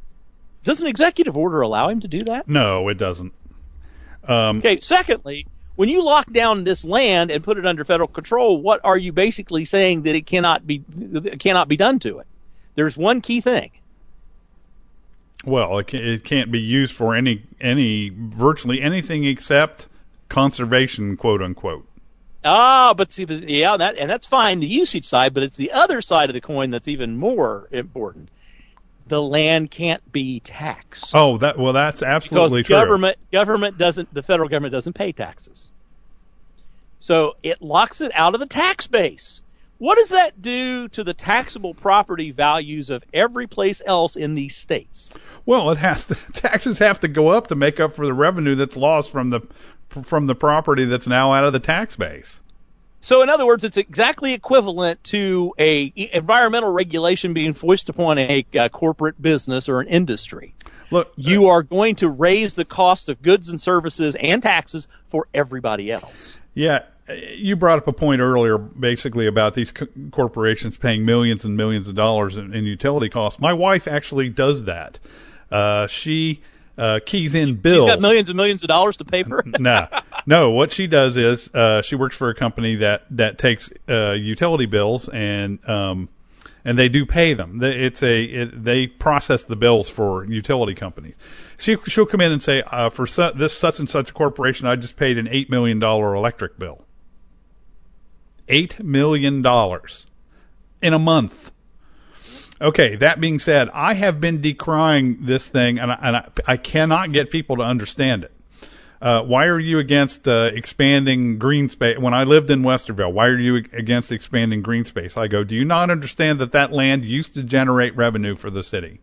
Speaker 1: does an executive order allow him to do that?
Speaker 2: No, it doesn't. Um,
Speaker 1: okay, secondly, when you lock down this land and put it under federal control, what are you basically saying that it cannot be it cannot be done to it? There's one key thing.
Speaker 2: Well, it, can, it can't be used for any any virtually anything except conservation, quote unquote.
Speaker 1: Ah, but see, yeah, that and that's fine, the usage side, but it's the other side of the coin that's even more important. The land can't be taxed.
Speaker 2: Oh, that well, that's absolutely
Speaker 1: because
Speaker 2: true.
Speaker 1: government government doesn't the federal government doesn't pay taxes, so it locks it out of the tax base. What does that do to the taxable property values of every place else in these states?
Speaker 2: Well, it has to taxes have to go up to make up for the revenue that's lost from the from the property that's now out of the tax base.
Speaker 1: So, in other words, it's exactly equivalent to a environmental regulation being foisted upon a, a corporate business or an industry.
Speaker 2: Look,
Speaker 1: you are going to raise the cost of goods and services and taxes for everybody else.
Speaker 2: Yeah, you brought up a point earlier, basically about these co- corporations paying millions and millions of dollars in, in utility costs. My wife actually does that. Uh, she uh, keys in bills.
Speaker 1: She's got millions and millions of dollars to pay for it.
Speaker 2: No, no. What she does is uh, she works for a company that that takes uh, utility bills and um, and they do pay them. It's a it, they process the bills for utility companies. She she'll come in and say uh, for su- this such and such corporation, I just paid an eight million dollar electric bill. Eight million dollars in a month. Okay, that being said, I have been decrying this thing, and I, and I, I cannot get people to understand it. Uh, why are you against uh, expanding green space? When I lived in Westerville, why are you against expanding green space? I go, do you not understand that that land used to generate revenue for the city?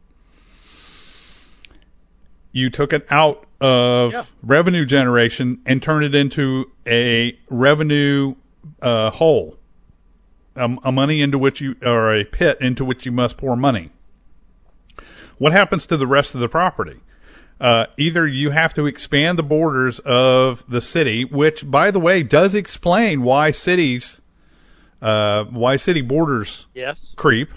Speaker 2: You took it out of yeah. revenue generation and turned it into a revenue uh, hole. A, a money into which you, or a pit into which you must pour money. What happens to the rest of the property? Uh, either you have to expand the borders of the city, which, by the way, does explain why cities, uh, why city borders
Speaker 1: yes.
Speaker 2: creep.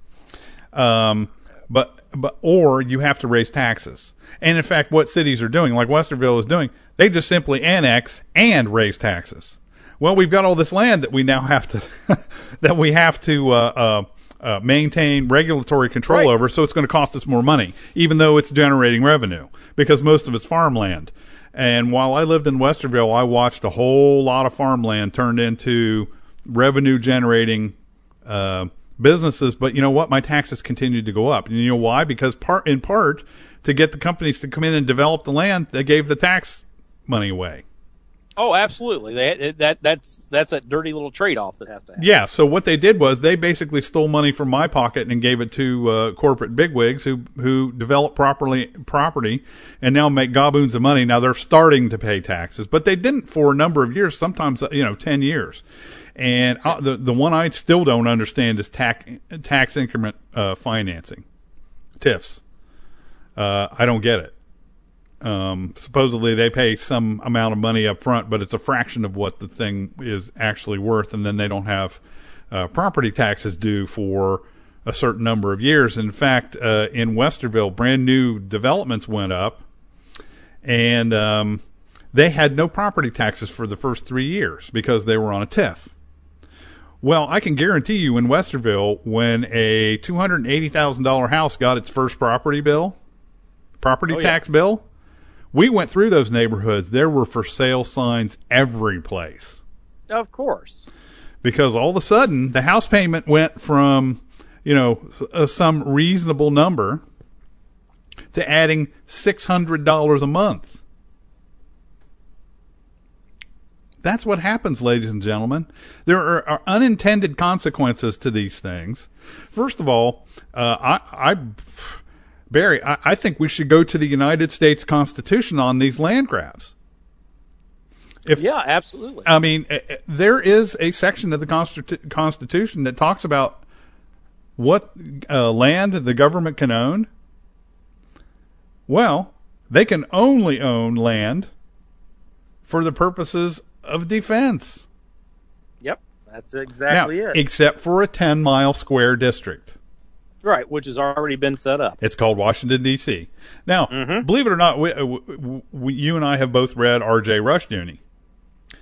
Speaker 2: Um, but, but, or you have to raise taxes. And in fact, what cities are doing, like Westerville is doing, they just simply annex and raise taxes. Well, we've got all this land that we now have to that we have to uh, uh, uh, maintain regulatory control
Speaker 1: right.
Speaker 2: over, so it's going to cost us more money, even though it's generating revenue, because most of it's farmland. And while I lived in Westerville, I watched a whole lot of farmland turned into revenue-generating uh, businesses. But you know what? My taxes continued to go up. And you know why? Because part in part, to get the companies to come in and develop the land, they gave the tax money away.
Speaker 1: Oh, absolutely. They, that that's that's a dirty little trade-off that has to happen.
Speaker 2: Yeah. So what they did was they basically stole money from my pocket and gave it to uh, corporate bigwigs who who develop properly property and now make gaboons of money. Now they're starting to pay taxes, but they didn't for a number of years. Sometimes you know, ten years. And uh, the the one I still don't understand is tax tax increment uh, financing, T I Fs. Uh, I don't get it. Um, supposedly they pay some amount of money up front, but it's a fraction of what the thing is actually worth. And then they don't have, uh, property taxes due for a certain number of years. In fact, uh, in Westerville, brand new developments went up and, um, they had no property taxes for the first three years because they were on a T I F. Well, I can guarantee you in Westerville, when a two hundred eighty thousand dollars house got its first property bill, property
Speaker 1: oh,
Speaker 2: tax
Speaker 1: yeah.
Speaker 2: bill, we went through those neighborhoods. There were for sale signs every place.
Speaker 1: Of course.
Speaker 2: Because all of a sudden, the house payment went from, you know, uh, some reasonable number to adding six hundred dollars a month. That's what happens, ladies and gentlemen. There are, are unintended consequences to these things. First of all, uh, I... I Barry, I, I think we should go to the United States Constitution on these land grabs. If,
Speaker 1: yeah, absolutely.
Speaker 2: I mean, there is a section of the Constitu- Constitution that talks about what uh, land the government can own. Well, they can only own land for the purposes of defense.
Speaker 1: Yep, that's exactly
Speaker 2: now,
Speaker 1: it.
Speaker 2: Except for a ten-mile square district.
Speaker 1: Right, which has already been set up.
Speaker 2: It's called Washington, D C Now,
Speaker 1: mm-hmm.
Speaker 2: believe it or not, we, we, we, you and I have both read R J Rushdoony.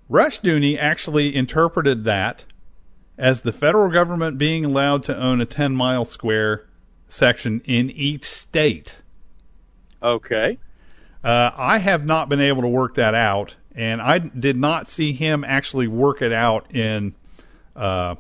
Speaker 2: Rushdoony actually interpreted that as the federal government being allowed to own a ten-mile square section in each state.
Speaker 1: Okay.
Speaker 2: Uh, I have not been able to work that out, and I did not see him actually work it out in uh,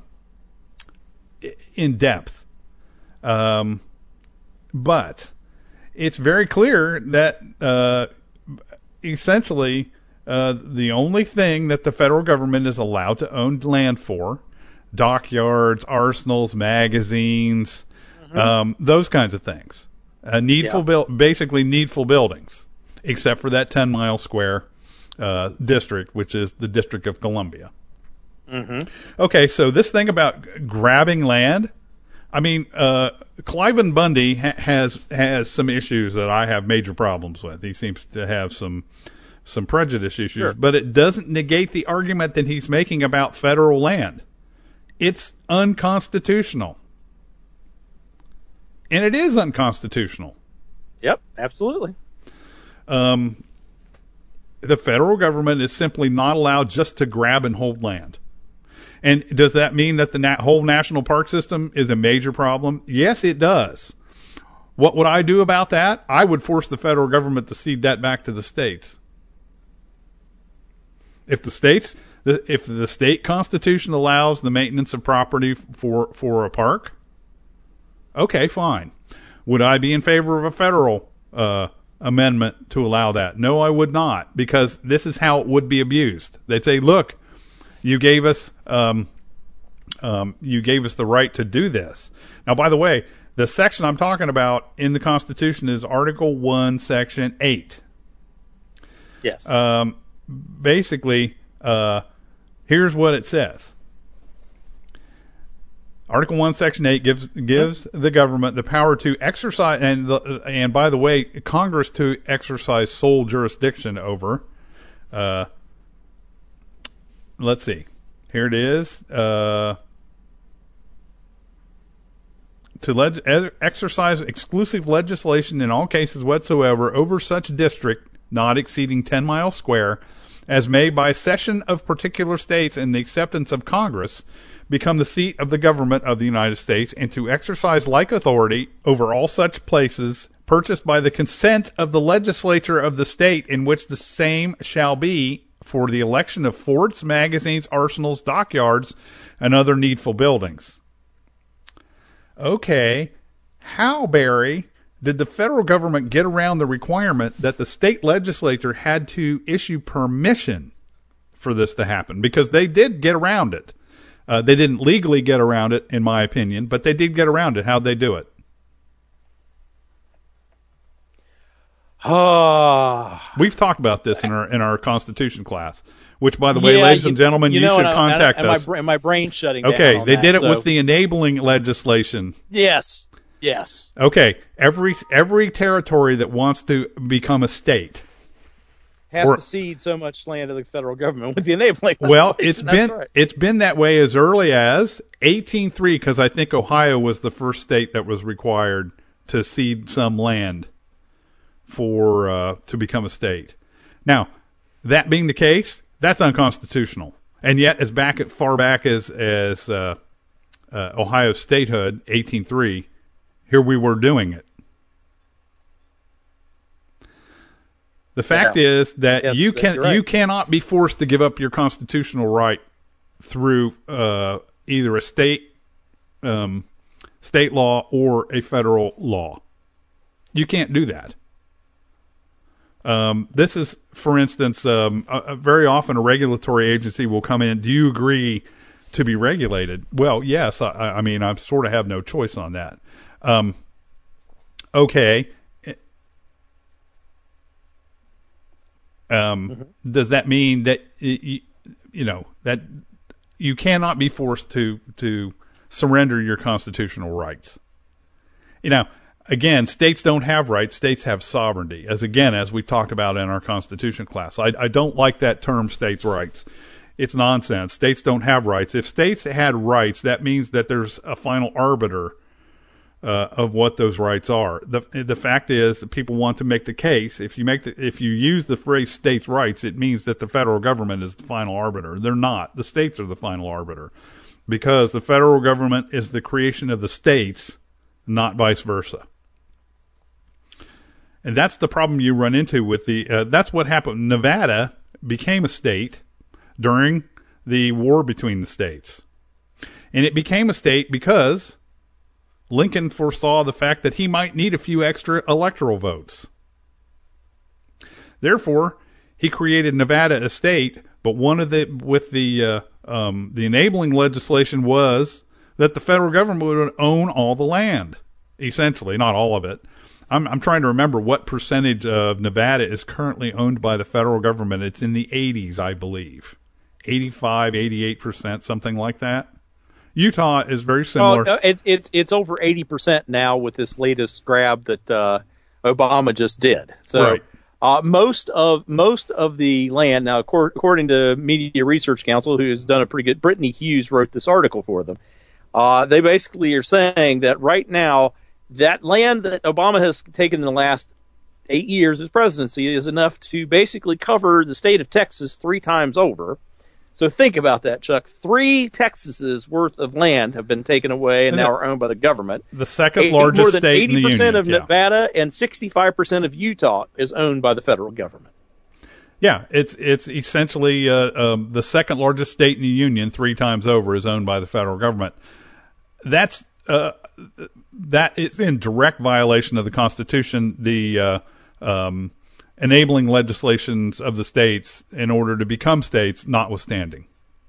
Speaker 2: in depth. Um, but it's very clear that uh, essentially uh, the only thing that the federal government is allowed to own land for, dockyards, arsenals, magazines, mm-hmm. um, those kinds of things, uh, needful, yeah. bu- basically needful buildings, except for that ten mile square uh, district, which is the District of Columbia.
Speaker 1: Mm-hmm.
Speaker 2: Okay, so this thing about grabbing land, I mean, uh, Cliven Bundy ha- has has some issues that I have major problems with. He seems to have some some prejudice issues,
Speaker 1: sure.
Speaker 2: but it doesn't negate the argument that he's making about federal land. It's unconstitutional. And it is unconstitutional.
Speaker 1: Yep, absolutely.
Speaker 2: Um, the federal government is simply not allowed just to grab and hold land. And does that mean that the na- whole national park system is a major problem? Yes, it does. What would I do about that? I would force the federal government to cede that back to the states. If the states, if the state constitution allows the maintenance of property for, for a park, okay, fine. Would I be in favor of a federal uh, amendment to allow that? No, I would not, because this is how it would be abused. They'd say, look, you gave us um, um, you gave us the right to do this. Now, by the way, the section I'm talking about in the Constitution is Article one, Section eight.
Speaker 1: Yes.
Speaker 2: Um, basically, uh, here's what it says. Article one, Section eight gives gives the government the power to exercise, and the, and by the way, Congress to exercise sole jurisdiction over. Uh, let's see. Here it is. Uh, to leg- exercise exclusive legislation in all cases whatsoever over such district not exceeding ten miles square, as may by cession of particular states and the acceptance of Congress become the seat of the government of the United States, and to exercise like authority over all such places purchased by the consent of the legislature of the state in which the same shall be, for the election of forts, magazines, arsenals, dockyards, and other needful buildings. Okay, how, Barry, did the federal government get around the requirement that the state legislature had to issue permission for this to happen? Because they did get around it. Uh, they didn't legally get around it, in my opinion, but they did get around it. How'd they do it?
Speaker 1: Ah,
Speaker 2: We've talked about this in our in our Constitution class, which, by the way,
Speaker 1: yeah,
Speaker 2: ladies
Speaker 1: you,
Speaker 2: and gentlemen, you,
Speaker 1: you know,
Speaker 2: should
Speaker 1: and
Speaker 2: contact
Speaker 1: and
Speaker 2: us.
Speaker 1: My, and my brain's shutting
Speaker 2: okay,
Speaker 1: down. Okay,
Speaker 2: they
Speaker 1: that,
Speaker 2: did it
Speaker 1: so.
Speaker 2: with the enabling legislation.
Speaker 1: Yes, yes.
Speaker 2: Okay, every every territory that wants to become a state
Speaker 1: has
Speaker 2: or,
Speaker 1: to cede so much land to the federal government with the enabling legislation.
Speaker 2: Well, it's
Speaker 1: That's
Speaker 2: been
Speaker 1: right.
Speaker 2: it's been that way as early as eighteen oh three, because I think Ohio was the first state that was required to cede some land for uh, to become a state. Now, that being the case, that's unconstitutional. And yet, as back at far back as as uh, uh, Ohio statehood, eighteen oh three, here we were doing it. The fact
Speaker 1: yeah.
Speaker 2: is that
Speaker 1: yes,
Speaker 2: you can
Speaker 1: right.
Speaker 2: you cannot be forced to give up your constitutional right through uh, either a state um, state law or a federal law. You can't do that. Um, this is, for instance, um, uh, very often a regulatory agency will come in. Do you agree to be regulated? Well, yes. I, I mean, I sort of have no choice on that. Um, okay. Um, mm-hmm. Does that mean that you, you know that you cannot be forced to to surrender your constitutional rights? You know. Again, states don't have rights. States have sovereignty, as again, as we talked about in our Constitution class. I, I don't like that term, states' rights. It's nonsense. States don't have rights. If states had rights, that means that there's a final arbiter uh, of what those rights are. The the fact is that people want to make the case. If you make the, if you use the phrase states' rights, it means that the federal government is the final arbiter. They're not. The states are the final arbiter, because the federal government is the creation of the states, not vice versa. And that's the problem you run into with the, uh, that's what happened. Nevada became a state during the war between the states. And it became a state because Lincoln foresaw the fact that he might need a few extra electoral votes. Therefore, he created Nevada a state, but one of the, with the, uh, um, the enabling legislation was that the federal government would own all the land, essentially, not all of it. I'm, I'm trying to remember what percentage of Nevada is currently owned by the federal government. It's in the eighties, I believe. eighty-five, eighty-eight percent, something like that. Utah is very similar.
Speaker 1: Oh, no, it, it, it's over eighty percent now with this latest grab that uh, Obama just did. So
Speaker 2: Right.
Speaker 1: uh, most of most of the land, now according to Media Research Council, who has done a pretty good, Brittany Hughes wrote this article for them, uh, they basically are saying that right now, that land that Obama has taken in the last eight years of his presidency is enough to basically cover the state of Texas three times over. So think about that, Chuck. Three Texases worth of land have been taken away and now are owned by the government.
Speaker 2: The second
Speaker 1: Eight,
Speaker 2: largest
Speaker 1: more than
Speaker 2: state in the union.
Speaker 1: eighty percent of
Speaker 2: yeah.
Speaker 1: Nevada and sixty-five percent of Utah is owned by the federal government.
Speaker 2: Yeah, it's it's essentially uh, um, the second largest state in the union, three times over, is owned by the federal government. That's uh, that is in direct violation of the Constitution. The uh, um, enabling legislations of the states in order to become states, notwithstanding.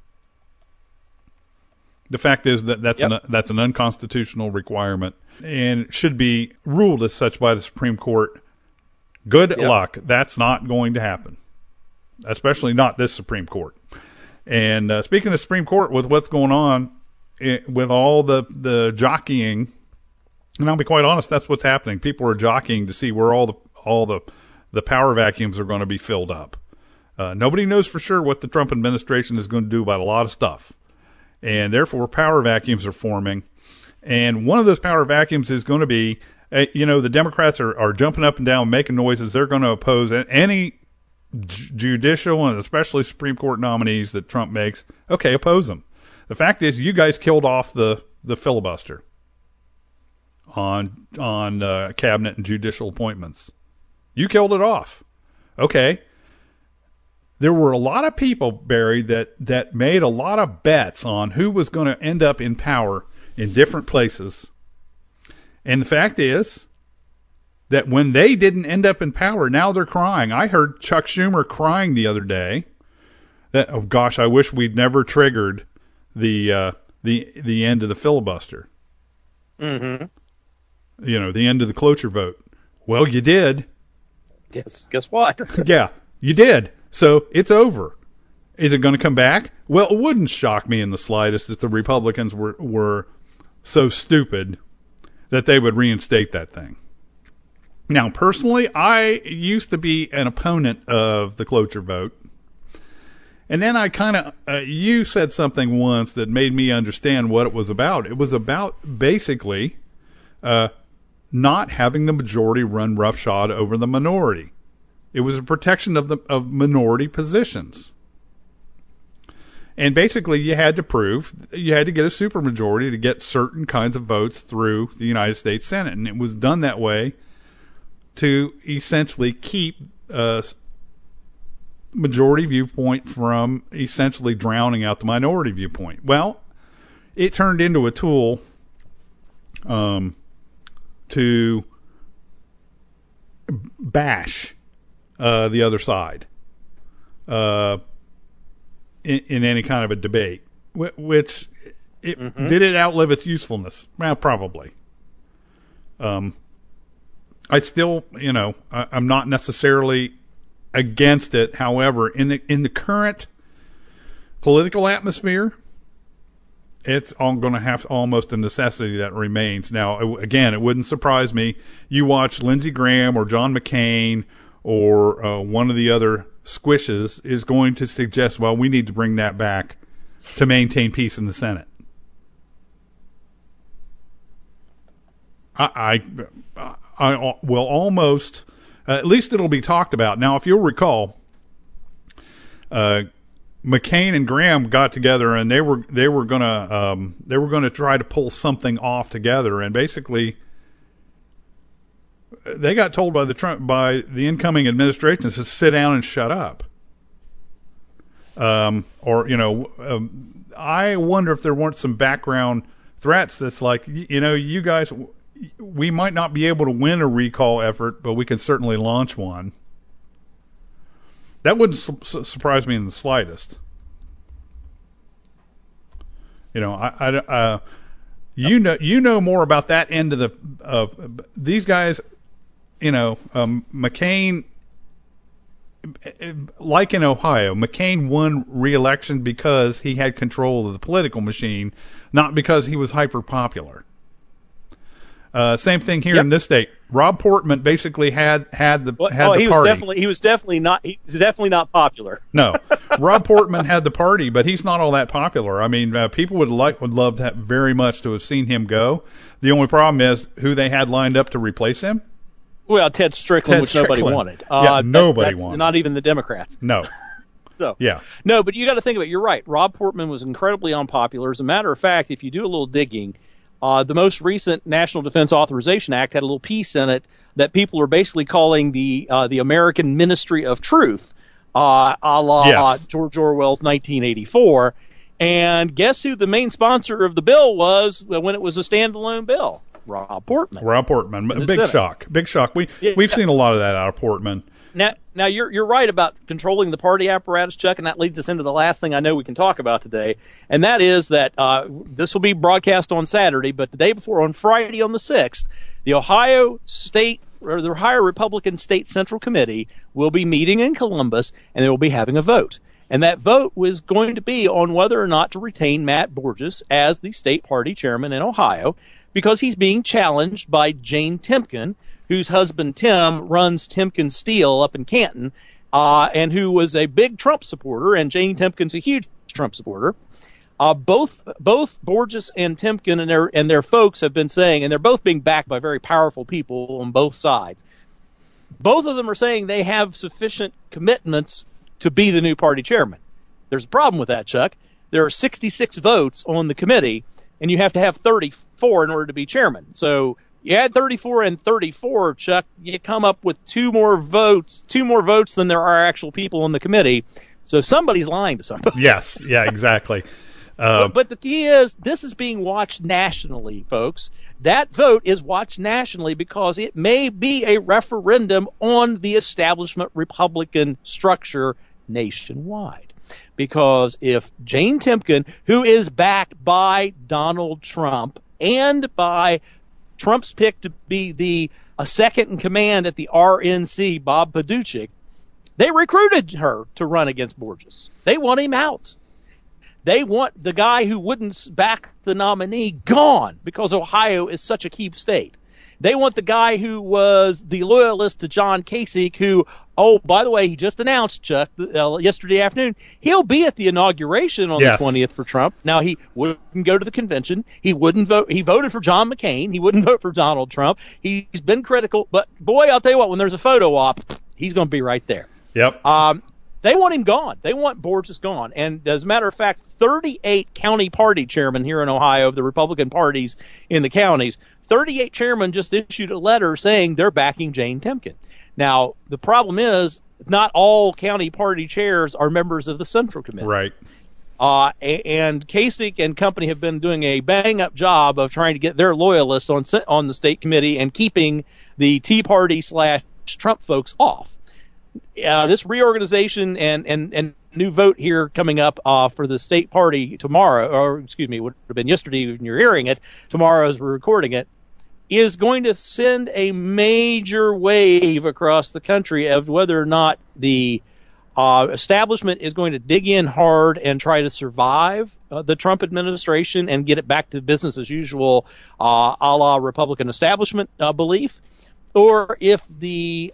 Speaker 2: The fact is that that's
Speaker 1: yep.
Speaker 2: an that's an unconstitutional requirement and should be ruled as such by the Supreme Court. Good
Speaker 1: yep.
Speaker 2: luck. That's not going to happen, especially not this Supreme Court. And uh, speaking of Supreme Court, with what's going on, it, with all the, the jockeying, and I'll be quite honest, that's what's happening. People are jockeying to see where all the all the the power vacuums are going to be filled up. Uh, nobody knows for sure what the Trump administration is going to do about a lot of stuff. And therefore, power vacuums are forming. And one of those power vacuums is going to be, uh, you know, the Democrats are, are jumping up and down, making noises. They're going to oppose any j- judicial and especially Supreme Court nominees that Trump makes. Okay, oppose them. The fact is, you guys killed off the, the filibuster on, on uh, cabinet and judicial appointments. You killed it off. Okay. There were a lot of people, Barry, that, that made a lot of bets on who was going to end up in power in different places. And the fact is that when they didn't end up in power, now they're crying. I heard Chuck Schumer crying the other day that, oh gosh, I wish we'd never triggered the uh, the the end of the filibuster.
Speaker 1: Mm-hmm.
Speaker 2: You know, the end of the cloture vote. Well, you did.
Speaker 1: Guess guess what?
Speaker 2: Yeah, you did. So it's over. Is it going to come back? Well, it wouldn't shock me in the slightest if the Republicans were were so stupid that they would reinstate that thing. Now, personally, I used to be an opponent of the cloture vote. And then I kind of, uh, you said something once that made me understand what it was about. It was about basically uh, not having the majority run roughshod over the minority. It was a protection of the of minority positions. And basically, you had to prove, you had to get a supermajority to get certain kinds of votes through the United States Senate. And it was done that way to essentially keep a majority viewpoint from essentially drowning out the minority viewpoint. Well, it turned into a tool um, to bash uh, the other side. Uh In, in any kind of a debate, which it, mm-hmm. did it outlive its usefulness? Well, probably. Um, I still, you know, I, I'm not necessarily against it. However, in the in the current political atmosphere, it's all going to have almost a necessity that remains. Now, again, it wouldn't surprise me. You watch Lindsey Graham or John McCain or uh, one of the other squishes is going to suggest, well, we need to bring that back to maintain peace in the Senate. I, I, I will almost, uh, at least it'll be talked about. Now, if you'll recall, uh, McCain and Graham got together and they were they were gonna um, they were gonna try to pull something off together, and basically they got told by the Trump by the incoming administration to sit down and shut up. Um, or you know, um, I wonder if there weren't some background threats that's like, you know, you guys, we might not be able to win a recall effort, but we can certainly launch one. That wouldn't su- surprise me in the slightest. You know, I, I uh, you know, you know more about that end of the of uh, these guys. You know, um, McCain, like in Ohio, McCain won re-election because he had control of the political machine, not because he was hyper popular. Uh, same thing here yep. in this state. Rob Portman basically had had the well, had
Speaker 1: oh,
Speaker 2: the
Speaker 1: he
Speaker 2: party.
Speaker 1: Was definitely, he was definitely not. He was definitely not popular.
Speaker 2: No, Rob Portman had the party, but he's not all that popular. I mean, uh, people would like would love to have very much to have seen him go. The only problem is who they had lined up to replace him.
Speaker 1: Well, Ted Strickland,
Speaker 2: Ted
Speaker 1: which
Speaker 2: Strickland.
Speaker 1: nobody wanted.
Speaker 2: Yeah,
Speaker 1: uh,
Speaker 2: nobody
Speaker 1: that,
Speaker 2: wanted.
Speaker 1: Not even the Democrats.
Speaker 2: No.
Speaker 1: So
Speaker 2: yeah,
Speaker 1: no, but you got to think of it. You're right. Rob Portman was incredibly unpopular. As a matter of fact, if you do a little digging, uh, the most recent National Defense Authorization Act had a little piece in it that people are basically calling the uh, the American Ministry of Truth, uh, a la
Speaker 2: yes.
Speaker 1: uh, George Orwell's nineteen eighty-four. And guess who the main sponsor of the bill was when it was a standalone bill? Rob Portman.
Speaker 2: Rob Portman. Big Senate. shock. Big shock. We
Speaker 1: yeah.
Speaker 2: we've seen a lot of that out of Portman.
Speaker 1: Now, now you're you're right about controlling the party apparatus, Chuck, and that leads us into the last thing I know we can talk about today, and that is that uh, this will be broadcast on Saturday, but the day before, on Friday, on the sixth, the Ohio State or the Ohio Republican State Central Committee will be meeting in Columbus, and they will be having a vote. And that vote was going to be on whether or not to retain Matt Borges as the state party chairman in Ohio, because he's being challenged by Jane Timken, whose husband Tim runs Timken Steel up in Canton, uh, and who was a big Trump supporter, and Jane Timken's a huge Trump supporter. Uh, both both Borges and Timken and their and their folks have been saying, and they're both being backed by very powerful people on both sides. Both of them are saying they have sufficient commitments to be the new party chairman. There's a problem with that, Chuck. There are sixty-six votes on the committee, and you have to have thirty-four in order to be chairman. So you add thirty-four and thirty-four, Chuck, you come up with two more votes, two more votes than there are actual people on the committee. So somebody's lying to somebody.
Speaker 2: Yes, yeah, exactly. Uh,
Speaker 1: but, but the key is this is being watched nationally, folks. That vote is watched nationally because it may be a referendum on the establishment Republican structure nationwide. Because if Jane Timken, who is backed by Donald Trump and by Trump's pick to be the a second in command at the R N C, Bob Paduchik, they recruited her to run against Borges. They want him out. They want the guy who wouldn't back the nominee gone because Ohio is such a key state. They want the guy who was the loyalist to John Kasich, who, oh, by the way, he just announced, Chuck, uh, yesterday afternoon, he'll be at the inauguration on
Speaker 2: yes.
Speaker 1: the twentieth for Trump. Now, he wouldn't go to the convention. He wouldn't vote. He voted for John McCain. He wouldn't vote for Donald Trump. He's been critical. But, boy, I'll tell you what, when there's a photo op, he's going to be right there.
Speaker 2: Yep.
Speaker 1: Um, they want him gone. They want Borges gone. And as a matter of fact, thirty-eight county party chairmen here in Ohio of the Republican parties in the counties, thirty-eight chairmen just issued a letter saying they're backing Jane Timken. Now, the problem is not all county party chairs are members of the Central Committee.
Speaker 2: Right.
Speaker 1: Uh, and Kasich and company have been doing a bang-up job of trying to get their loyalists on on the state committee and keeping the Tea Party slash Trump folks off. Uh, this reorganization and, and, and new vote here coming up uh, for the state party tomorrow, or excuse me, it would have been yesterday when you're hearing it, tomorrow as we're recording it, is going to send a major wave across the country of whether or not the uh, establishment is going to dig in hard and try to survive uh, the Trump administration and get it back to business as usual, uh, a la Republican establishment uh, belief, or if the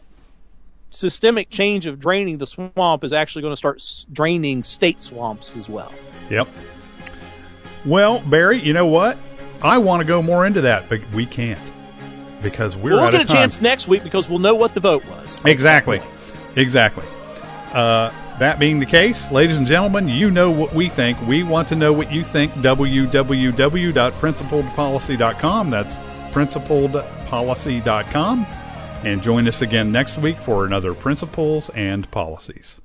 Speaker 1: systemic change of draining the swamp is actually going to start draining state swamps as well.
Speaker 2: Yep. Well, Barry, you know what? I want to go more into that, but we can't. because we're
Speaker 1: Well, we'll
Speaker 2: out
Speaker 1: get
Speaker 2: of
Speaker 1: a
Speaker 2: time.
Speaker 1: chance next week because we'll know what the vote was.
Speaker 2: Exactly. Exactly. Uh, that being the case, ladies and gentlemen, you know what we think. We want to know what you think. w w w dot principled policy dot com. That's principled policy dot com. And join us again next week for another Principles and Policies.